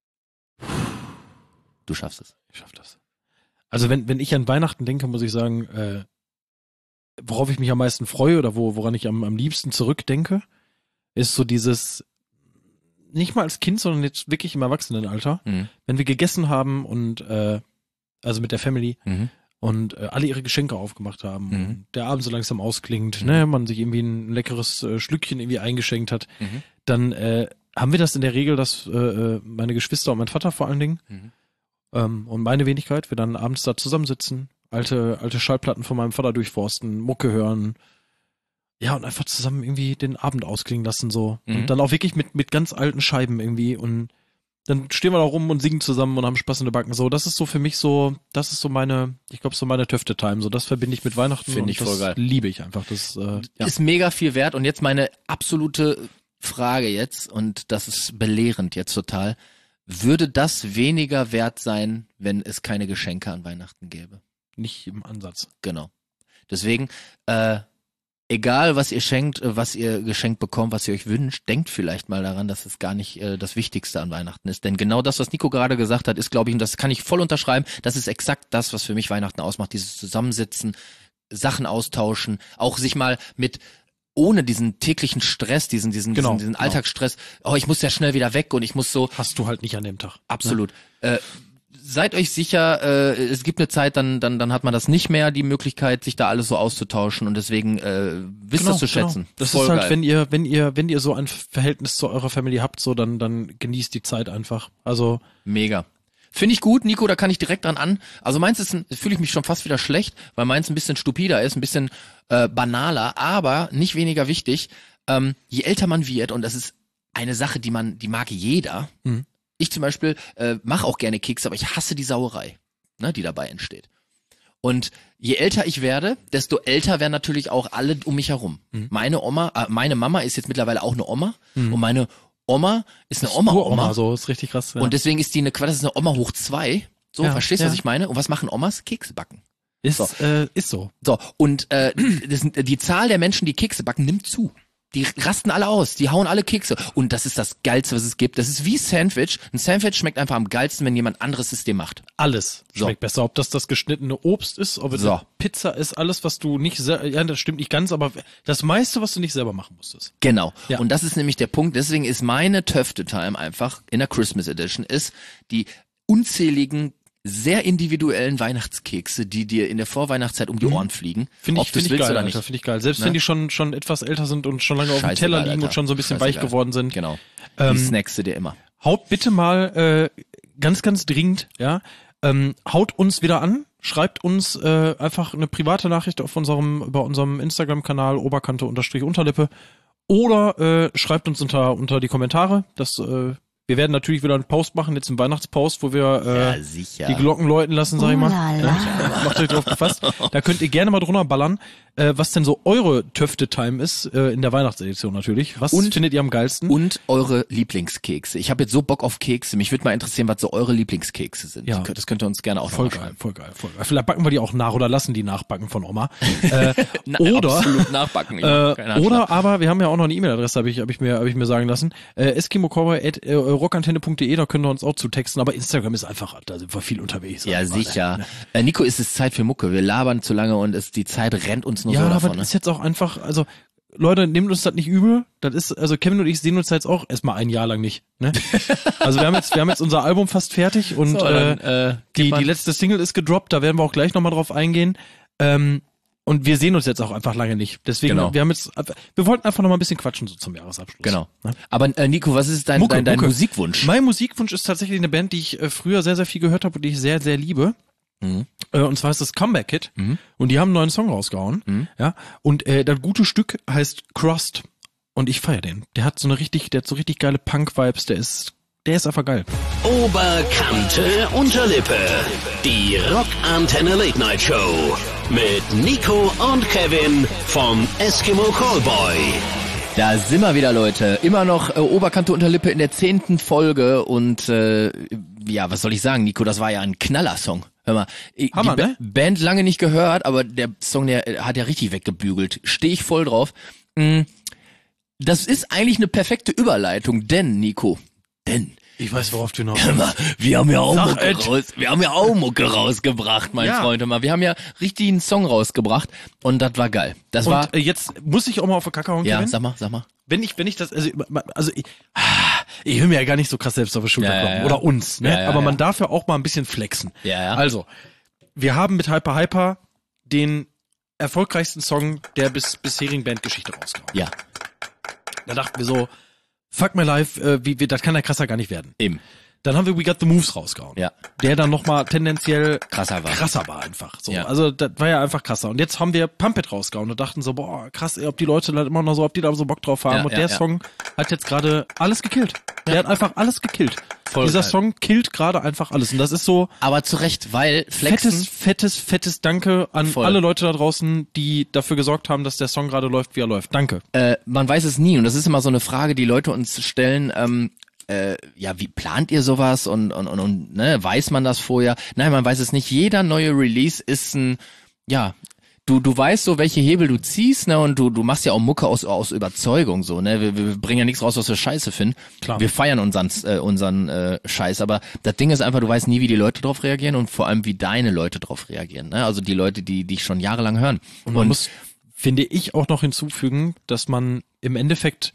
Speaker 2: Du schaffst es.
Speaker 3: Ich schaff das. Also wenn, wenn ich an Weihnachten denke, muss ich sagen, äh, worauf ich mich am meisten freue oder wo, woran ich am, am liebsten zurückdenke, ist so dieses, nicht mal als Kind, sondern jetzt wirklich im Erwachsenenalter,
Speaker 2: Mhm.
Speaker 3: wenn wir gegessen haben und äh, also mit der Family
Speaker 2: Mhm.
Speaker 3: und äh, alle ihre Geschenke aufgemacht haben
Speaker 2: Mhm.
Speaker 3: und der Abend so langsam ausklingt,
Speaker 2: Mhm.
Speaker 3: ne, man sich irgendwie ein leckeres äh, Schlückchen irgendwie eingeschenkt hat,
Speaker 2: Mhm.
Speaker 3: dann äh, haben wir das in der Regel, dass äh, äh, meine Geschwister und mein Vater vor allen Dingen
Speaker 2: Mhm.
Speaker 3: ähm, und meine Wenigkeit, wir dann abends da zusammensitzen, alte alte Schallplatten von meinem Vater durchforsten, Mucke hören, ja, und einfach zusammen irgendwie den Abend ausklingen lassen so.
Speaker 2: Mhm.
Speaker 3: Und dann auch wirklich mit mit ganz alten Scheiben irgendwie und dann stehen wir da rum und singen zusammen und haben Spaß in der Backen. So, das ist so für mich so, das ist so meine, ich glaube, so meine Töfte-Time. So, das verbinde ich mit Weihnachten.
Speaker 2: Finde
Speaker 3: und
Speaker 2: ich
Speaker 3: das
Speaker 2: voll geil.
Speaker 3: liebe ich einfach. Das äh, ja.
Speaker 2: Ist mega viel wert und jetzt meine absolute Frage jetzt und das ist belehrend jetzt total. Würde das weniger wert sein, wenn es keine Geschenke an Weihnachten gäbe?
Speaker 3: nicht im Ansatz.
Speaker 2: Genau. Deswegen, äh, egal was ihr schenkt, äh, was ihr geschenkt bekommt, was ihr euch wünscht, denkt vielleicht mal daran, dass es gar nicht äh, das Wichtigste an Weihnachten ist. Denn genau das, was Nico gerade gesagt hat, ist, glaube ich, und das kann ich voll unterschreiben, das ist exakt das, was für mich Weihnachten ausmacht. Dieses Zusammensitzen, Sachen austauschen, auch sich mal mit ohne diesen täglichen Stress, diesen diesen
Speaker 3: Genau,
Speaker 2: diesen, diesen
Speaker 3: genau.
Speaker 2: Alltagsstress, oh, ich muss ja schnell wieder weg und ich muss so
Speaker 3: Hast du halt nicht an dem Tag.
Speaker 2: absolut. Äh, seid euch sicher, äh, es gibt eine Zeit, dann dann dann hat man das nicht mehr, die Möglichkeit, sich da alles so auszutauschen und deswegen äh, wisst das zu schätzen.
Speaker 3: Das
Speaker 2: Voll
Speaker 3: ist halt,
Speaker 2: geil.
Speaker 3: wenn ihr, wenn ihr, wenn ihr so ein Verhältnis zu eurer Family habt, so dann, dann genießt die Zeit einfach. Also
Speaker 2: Mega. Finde ich gut, Nico, da kann ich direkt dran an. Also meins ist, ein- fühle ich mich schon fast wieder schlecht, weil meins ein bisschen stupider ist, ein bisschen äh, banaler, aber nicht weniger wichtig. Ähm, je älter man wird, und das ist eine Sache, die man, die mag jeder.
Speaker 3: Mhm.
Speaker 2: Ich zum Beispiel äh, mache auch gerne Kekse, aber ich hasse die Sauerei, ne, die dabei entsteht. Und je älter ich werde, desto älter werden natürlich auch alle um mich herum.
Speaker 3: Mhm.
Speaker 2: Meine Oma, äh, meine Mama ist jetzt mittlerweile auch eine Oma und meine Oma ist eine
Speaker 3: Uroma,
Speaker 2: Oma-Oma.
Speaker 3: so ist richtig krass. Ja.
Speaker 2: Und deswegen ist die eine, das ist eine Oma hoch zwei. So,
Speaker 3: Ja,
Speaker 2: verstehst du, was
Speaker 3: ja.
Speaker 2: ich meine? Und was machen Omas? Kekse backen.
Speaker 3: ist,
Speaker 2: so.
Speaker 3: äh, ist so.
Speaker 2: So, und äh, das, sind- die Zahl der Menschen, die Kekse backen, nimmt zu. Die rasten alle aus, die hauen alle Kekse. Und das ist das Geilste, was es gibt. Das ist wie Sandwich. Ein Sandwich schmeckt einfach am geilsten, wenn jemand anderes es dir macht.
Speaker 3: Alles
Speaker 2: So.
Speaker 3: schmeckt besser. Ob das das geschnittene Obst ist, ob es
Speaker 2: So.
Speaker 3: eine Pizza ist, alles, was du nicht selber, ja, das stimmt nicht ganz, aber das meiste, was du nicht selber machen musstest.
Speaker 2: Genau.
Speaker 3: Ja.
Speaker 2: Und das ist nämlich der Punkt. Deswegen ist meine Töfte-Time einfach in der Christmas Edition ist die unzähligen, sehr individuellen Weihnachtskekse, die dir in der Vorweihnachtszeit um die Ohren fliegen.
Speaker 3: Finde
Speaker 2: ob
Speaker 3: ich,
Speaker 2: du's
Speaker 3: finde ich
Speaker 2: willst
Speaker 3: geil,
Speaker 2: oder
Speaker 3: Alter,
Speaker 2: nicht.
Speaker 3: finde ich geil. Selbst
Speaker 2: Ne?
Speaker 3: wenn die schon, schon etwas älter sind und schon lange auf dem
Speaker 2: Scheißegal,
Speaker 3: Teller liegen
Speaker 2: Alter.
Speaker 3: und schon so ein bisschen
Speaker 2: Scheißegal.
Speaker 3: weich geworden sind.
Speaker 2: Genau.
Speaker 3: Ähm,
Speaker 2: die snackst du dir immer.
Speaker 3: Haut bitte mal äh, ganz, ganz dringend, ja, ähm, haut uns wieder an, schreibt uns äh, einfach eine private Nachricht auf unserem, über unserem Instagram-Kanal Oberkante unterstrich Unterlippe oder äh, schreibt uns unter unter die Kommentare. Das, äh, wir werden natürlich wieder einen Post machen, jetzt einen Weihnachtspost, wo wir äh,
Speaker 2: sicher.
Speaker 3: die Glocken läuten lassen, sag ich mal.
Speaker 4: Oh la la.
Speaker 3: Ja, macht euch drauf gefasst. Da könnt ihr gerne mal drunter ballern. äh, was denn so eure Töfte-Time ist, äh, in der Weihnachtsedition natürlich. Was
Speaker 2: Und-
Speaker 3: findet ihr am geilsten?
Speaker 2: Und eure Lieblingskekse. Ich habe jetzt so Bock auf Kekse. Mich würde mal interessieren, was so eure Lieblingskekse sind.
Speaker 3: Ja.
Speaker 2: Das könnt ihr uns gerne auch
Speaker 3: Voll
Speaker 2: noch
Speaker 3: geil,
Speaker 2: schreiben.
Speaker 3: voll geil, voll geil. Vielleicht backen wir die auch nach oder lassen die nachbacken von Oma. Äh,
Speaker 2: Na,
Speaker 3: oder
Speaker 2: absolut nachbacken. Ich mach keinen
Speaker 3: äh,
Speaker 2: Handschlag.
Speaker 3: oder aber wir haben ja auch noch eine E-Mail-Adresse, habe ich, hab ich mir, habe ich mir sagen lassen. Äh, eskimocowboy at rockantenne punkt de, da können wir uns auch zutexten. Aber Instagram ist einfach, da sind wir viel unterwegs.
Speaker 2: Ja,
Speaker 3: Also,
Speaker 2: sicher. Äh, Nico, ist es Zeit für Mucke. Wir labern zu lange und es, die Zeit rennt uns nur
Speaker 3: Ja,
Speaker 2: so
Speaker 3: aber
Speaker 2: davon.
Speaker 3: das
Speaker 2: Ne?
Speaker 3: ist jetzt auch einfach, also Leute, nehmt uns das nicht übel. Das ist, also Kevin und ich sehen uns jetzt auch erstmal ein Jahr lang nicht. Ne? Also wir haben jetzt, wir haben jetzt unser Album fast fertig und
Speaker 2: So, dann,
Speaker 3: äh,
Speaker 2: äh,
Speaker 3: die,
Speaker 2: gib mal-
Speaker 3: die letzte Single ist gedroppt, da werden wir auch gleich nochmal drauf eingehen. Ähm, und wir sehen uns jetzt auch einfach lange nicht. Deswegen,
Speaker 2: Genau.
Speaker 3: wir haben jetzt, wir wollten einfach nochmal ein bisschen quatschen so zum Jahresabschluss.
Speaker 2: Genau.
Speaker 3: Ne?
Speaker 2: Aber äh, Nico, was ist dein,
Speaker 3: Mucke,
Speaker 2: dein, dein
Speaker 3: Mucke.
Speaker 2: Musikwunsch?
Speaker 3: Mein Musikwunsch ist tatsächlich eine Band, die ich äh, früher sehr, sehr viel gehört habe und die ich sehr, sehr liebe.
Speaker 2: Mhm.
Speaker 3: Äh, und zwar ist das Comeback Kid.
Speaker 2: Mhm.
Speaker 3: Und die haben einen neuen Song rausgehauen.
Speaker 2: Mhm.
Speaker 3: Ja. Und äh, das gute Stück heißt Crossed. Und ich feier den. Der hat so eine richtig, der hat so richtig geile Punk-Vibes. Der ist, der ist einfach geil.
Speaker 1: Oberkante Unterlippe. Die Rockantenne Late Night Show. Mit Nico und Kevin vom Eskimo Callboy.
Speaker 2: Da sind wir wieder, Leute. Immer noch äh, Oberkante Unterlippe in der zehnten Folge und äh, ja, was soll ich sagen, Nico, das war ja ein Knallersong. Hör mal, ich,
Speaker 3: Hammer,
Speaker 2: die ba
Speaker 3: ne?
Speaker 2: Band lange nicht gehört, aber der Song, der äh, hat ja richtig weggebügelt. Stehe ich voll drauf. Mm, das ist eigentlich eine perfekte Überleitung, denn, Nico, denn
Speaker 3: Ich weiß, worauf du noch.
Speaker 2: Hör mal, wir haben ja auch
Speaker 3: Sag
Speaker 2: Mucke
Speaker 3: et.
Speaker 2: raus, wir haben ja auch Mucke rausgebracht, mein
Speaker 3: Ja.
Speaker 2: Freund. Hör mal, wir haben ja richtig einen Song rausgebracht und das war geil. Das war,
Speaker 3: Und äh, jetzt muss ich auch mal auf den Kacker hauen,
Speaker 2: ja,
Speaker 3: Kevin.
Speaker 2: sag mal, sag mal.
Speaker 3: Wenn ich, wenn ich das, also, also ich, ich will mir ja gar nicht so krass selbst auf die Schulter
Speaker 2: Ja, ja,
Speaker 3: klopfen.
Speaker 2: ja.
Speaker 3: Oder uns, ne?
Speaker 2: Ja, ja,
Speaker 3: Aber
Speaker 2: ja.
Speaker 3: man darf ja auch mal ein bisschen flexen.
Speaker 2: Ja, ja.
Speaker 3: Also, wir haben mit Hyper Hyper den erfolgreichsten Song der bis, bisherigen Bandgeschichte rausgehauen.
Speaker 2: Ja,
Speaker 3: Da dachten wir so, fuck my life, äh, wie, wie, das kann ja krasser gar nicht werden.
Speaker 2: eben.
Speaker 3: Dann haben wir We Got the Moves rausgehauen.
Speaker 2: Ja.
Speaker 3: Der dann nochmal tendenziell
Speaker 2: Krasser war.
Speaker 3: krasser war einfach. So.
Speaker 2: Ja.
Speaker 3: Also das war ja einfach krasser. Und jetzt haben wir Pump It rausgehauen und dachten so, boah, krass, ey, ob die Leute da immer noch so, ob die da so Bock drauf haben.
Speaker 2: Ja,
Speaker 3: und
Speaker 2: ja,
Speaker 3: der
Speaker 2: ja.
Speaker 3: Song hat jetzt gerade alles gekillt. Der hat einfach alles gekillt.
Speaker 2: Voll
Speaker 3: Dieser
Speaker 2: geil.
Speaker 3: Song killt gerade einfach alles. Und das ist so
Speaker 2: Aber zu Recht, weil Flexen,
Speaker 3: fettes, fettes, fettes Danke an
Speaker 2: Voll.
Speaker 3: alle Leute da draußen, die dafür gesorgt haben, dass der Song gerade läuft, wie er läuft. Danke.
Speaker 2: äh, man weiß es nie und das ist immer so eine Frage, die Leute uns stellen, ähm, äh, ja, wie plant ihr sowas und, und, und, und ne, weiß man das vorher? Nein, man weiß es nicht. Jeder neue Release ist ein, ja, du du weißt so, welche Hebel du ziehst, ne, und du du machst ja auch Mucke aus aus Überzeugung so, ne? Wir, wir bringen ja nichts raus, was wir scheiße finden.
Speaker 3: Klar.
Speaker 2: Wir feiern unseren äh, unseren äh, Scheiß, aber das Ding ist einfach, du weißt nie, wie die Leute drauf reagieren und vor allem wie deine Leute drauf reagieren, ne? Also die Leute, die dich schon jahrelang hören.
Speaker 3: Und man muss, finde ich, auch noch hinzufügen, dass man im Endeffekt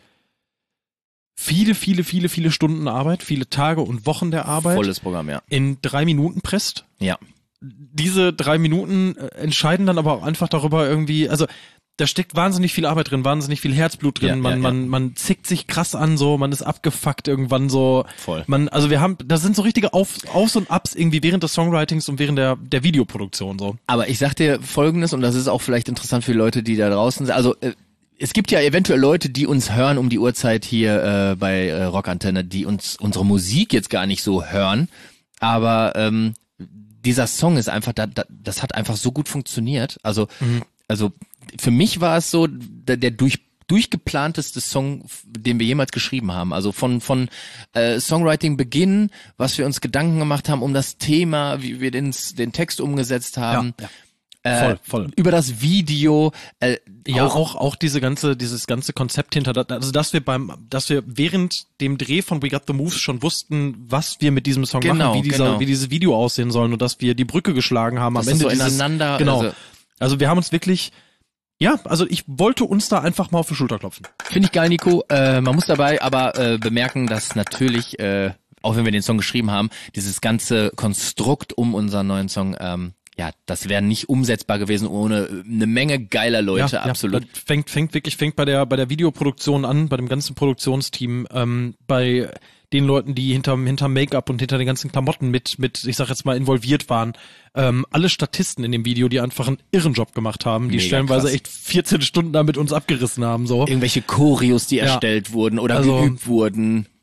Speaker 3: viele, viele, viele, viele Stunden Arbeit, viele Tage und Wochen der Arbeit
Speaker 2: volles Programm, ja.
Speaker 3: in drei Minuten presst.
Speaker 2: Ja.
Speaker 3: Diese drei Minuten äh, entscheiden dann aber auch einfach darüber irgendwie, also da steckt wahnsinnig viel Arbeit drin, wahnsinnig viel Herzblut drin,
Speaker 2: Ja,
Speaker 3: man,
Speaker 2: ja, ja.
Speaker 3: man, man zickt sich krass an, so, man ist abgefuckt irgendwann so.
Speaker 2: Voll.
Speaker 3: Man, also wir haben, da sind so richtige Auf, Aufs und Ups irgendwie während des Songwritings und während der, der Videoproduktion so.
Speaker 2: Aber ich sag dir Folgendes, und das ist auch vielleicht interessant für die Leute, die da draußen sind. Also äh, es gibt ja eventuell Leute, die uns hören um die Uhrzeit hier äh, bei äh, Rockantenne, die uns unsere Musik jetzt gar nicht so hören. Aber ähm, dieser Song ist einfach, da, da, das hat einfach so gut funktioniert. Also,
Speaker 3: Mhm.
Speaker 2: also für mich war es so der, der durch durchgeplanteste Song, den wir jemals geschrieben haben. Also von von äh, Songwriting Beginn, was wir uns Gedanken gemacht haben um das Thema, wie wir den den Text umgesetzt haben.
Speaker 3: Ja, ja.
Speaker 2: Äh,
Speaker 3: Voll, voll.
Speaker 2: Über das Video, äh,
Speaker 3: Ja,
Speaker 2: auch,
Speaker 3: auch, auch diese ganze, dieses ganze Konzept hinter, das- also dass wir beim, dass wir während dem Dreh von We Got the Moves schon wussten, was wir mit diesem Song
Speaker 2: Genau,
Speaker 3: machen, wie dieser,
Speaker 2: genau.
Speaker 3: wie dieses Video aussehen soll und dass wir die Brücke geschlagen haben
Speaker 2: Dass
Speaker 3: am
Speaker 2: das
Speaker 3: Ende
Speaker 2: so
Speaker 3: dieses,
Speaker 2: ineinander-
Speaker 3: genau.
Speaker 2: also-
Speaker 3: Also, wir haben uns wirklich, ja, also ich wollte uns da einfach mal auf die Schulter klopfen.
Speaker 2: finde ich geil, Nico. Äh, man muss dabei aber äh, bemerken, dass natürlich, äh, auch wenn wir den Song geschrieben haben, dieses ganze Konstrukt um unseren neuen Song, ähm, ja, das wäre nicht umsetzbar gewesen ohne eine Menge geiler Leute,
Speaker 3: ja,
Speaker 2: absolut.
Speaker 3: Ja, das fängt, fängt wirklich, fängt bei der, bei der Videoproduktion an, bei dem ganzen Produktionsteam, ähm, bei den Leuten, die hinterm, hinterm Make-up und hinter den ganzen Klamotten mit, mit, ich sag jetzt mal, involviert waren. Ähm, alle Statisten in dem Video, die einfach einen irren Job gemacht haben, die
Speaker 2: Mega
Speaker 3: stellenweise
Speaker 2: krass.
Speaker 3: echt vierzehn Stunden da mit uns abgerissen haben, so.
Speaker 2: Irgendwelche Choreos, die
Speaker 3: Ja.
Speaker 2: erstellt wurden oder
Speaker 3: Also-
Speaker 2: geübt wurden.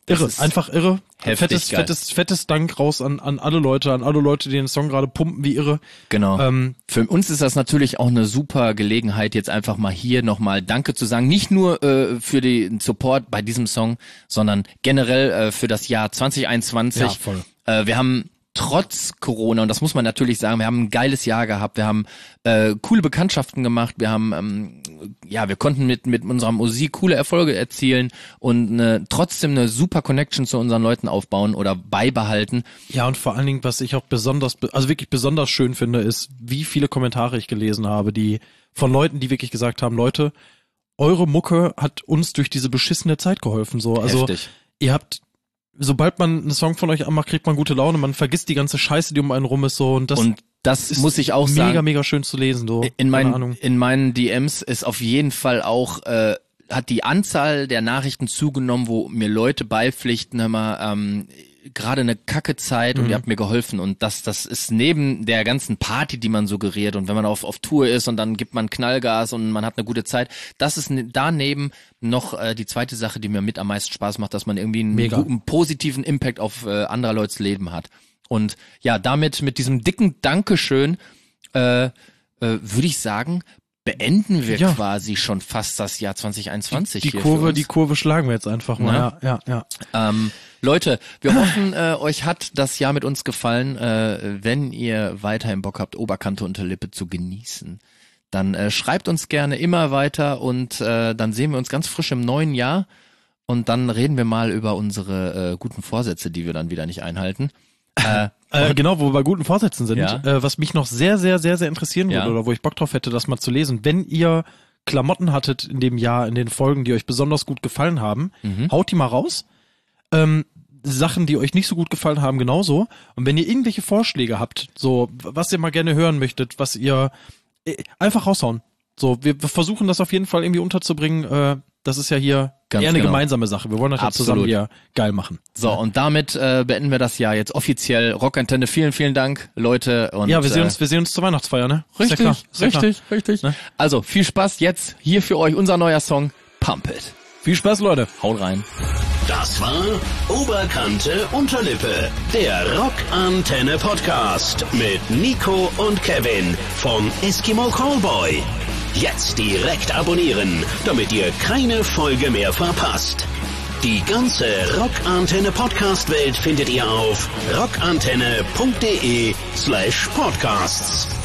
Speaker 3: Irre,
Speaker 2: ist
Speaker 3: einfach irre.
Speaker 2: heftig
Speaker 3: Fettes,
Speaker 2: geil.
Speaker 3: fettes, fettes Dank raus an, an alle Leute, an alle Leute, die den Song gerade pumpen wie irre.
Speaker 2: Genau.
Speaker 3: Ähm,
Speaker 2: Für uns ist das natürlich auch eine super Gelegenheit, jetzt einfach mal hier nochmal Danke zu sagen. Nicht nur äh, für den Support bei diesem Song, sondern generell äh, für das Jahr zwanzig einundzwanzig.
Speaker 3: Ja, voll.
Speaker 2: Äh, wir haben trotz Corona, und das muss man natürlich sagen, wir haben ein geiles Jahr gehabt, wir haben äh, coole Bekanntschaften gemacht, wir haben, ähm, ja, wir konnten mit mit unserer Musik coole Erfolge erzielen und eine, trotzdem eine super Connection zu unseren Leuten aufbauen oder beibehalten.
Speaker 3: Ja, und vor allen Dingen, was ich auch besonders, also wirklich besonders schön finde, ist, wie viele Kommentare ich gelesen habe, die von Leuten, die wirklich gesagt haben, Leute, eure Mucke hat uns durch diese beschissene Zeit geholfen. So, also
Speaker 2: Heftig.
Speaker 3: ihr habt, sobald man einen Song von euch anmacht, kriegt man gute Laune, man vergisst die ganze Scheiße, die um einen rum ist, so, und das
Speaker 2: Und das
Speaker 3: ist
Speaker 2: muss ich auch
Speaker 3: mega,
Speaker 2: sagen.
Speaker 3: mega schön zu lesen, so.
Speaker 2: In
Speaker 3: Keine
Speaker 2: meinen,
Speaker 3: Ahnung.
Speaker 2: in meinen D Ms ist auf jeden Fall auch, äh, hat die Anzahl der Nachrichten zugenommen, wo mir Leute beipflichten, hör mal, ähm, gerade eine kacke Zeit und
Speaker 3: Mhm.
Speaker 2: ihr habt mir geholfen, und das das ist neben der ganzen Party, die man suggeriert, und wenn man auf auf Tour ist und dann gibt man Knallgas und man hat eine gute Zeit, das ist ne, daneben noch äh, die zweite Sache, die mir mit am meisten Spaß macht, dass man irgendwie einen
Speaker 3: Mega.
Speaker 2: guten, positiven Impact auf äh, anderer Leute's Leben hat. Und ja, damit mit diesem dicken Dankeschön äh, äh, würde ich sagen, beenden wir
Speaker 3: Ja.
Speaker 2: quasi schon fast das Jahr zwanzig einundzwanzig.
Speaker 3: Die
Speaker 2: hier für
Speaker 3: Kurve,
Speaker 2: uns.
Speaker 3: die Kurve schlagen wir jetzt einfach mal.
Speaker 2: Na?
Speaker 3: Ja, ja, ja.
Speaker 2: Ähm, Leute, wir hoffen, äh, euch hat das Jahr mit uns gefallen. Äh, wenn ihr weiterhin Bock habt, Oberkante unter Lippe zu genießen, dann äh, schreibt uns gerne immer weiter, und äh, dann sehen wir uns ganz frisch im neuen Jahr, und dann reden wir mal über unsere äh, guten Vorsätze, die wir dann wieder nicht einhalten. Äh,
Speaker 3: Äh, genau, wo wir bei guten Vorsätzen sind.
Speaker 2: Ja.
Speaker 3: Äh, was mich noch sehr, sehr, sehr, sehr interessieren würde,
Speaker 2: Ja.
Speaker 3: oder wo ich Bock drauf hätte, das mal zu lesen. Wenn ihr Klamotten hattet in dem Jahr, in den Folgen, die euch besonders gut gefallen haben,
Speaker 2: Mhm.
Speaker 3: haut die mal raus. Ähm, Sachen, die euch nicht so gut gefallen haben, genauso. Und wenn ihr irgendwelche Vorschläge habt, so, was ihr mal gerne hören möchtet, was ihr, äh, einfach raushauen. So, wir, wir versuchen das auf jeden Fall irgendwie unterzubringen. Äh, das ist ja hier
Speaker 2: Ganz
Speaker 3: eher eine
Speaker 2: genau.
Speaker 3: gemeinsame Sache. Wir wollen das ja
Speaker 2: Absolut.
Speaker 3: zusammen hier geil machen.
Speaker 2: So, und damit äh, beenden wir das Jahr jetzt offiziell. Rockantenne, vielen, vielen Dank, Leute. Und,
Speaker 3: Ja, wir sehen
Speaker 2: äh,
Speaker 3: uns, wir sehen uns zur Weihnachtsfeier, ne? Ist ja
Speaker 2: Richtig,
Speaker 3: klar, ist ja klar.
Speaker 2: richtig, richtig.
Speaker 3: Ne?
Speaker 2: Also, viel Spaß jetzt hier für euch, unser neuer Song, Pump It.
Speaker 3: Viel Spaß, Leute.
Speaker 2: Haut rein.
Speaker 1: Das war Oberkante Unterlippe, der Rockantenne Podcast mit Nico und Kevin von Eskimo Callboy. Jetzt direkt abonnieren, damit ihr keine Folge mehr verpasst. Die ganze Rockantenne Podcast Welt findet ihr auf rockantenne punkt de slash podcasts.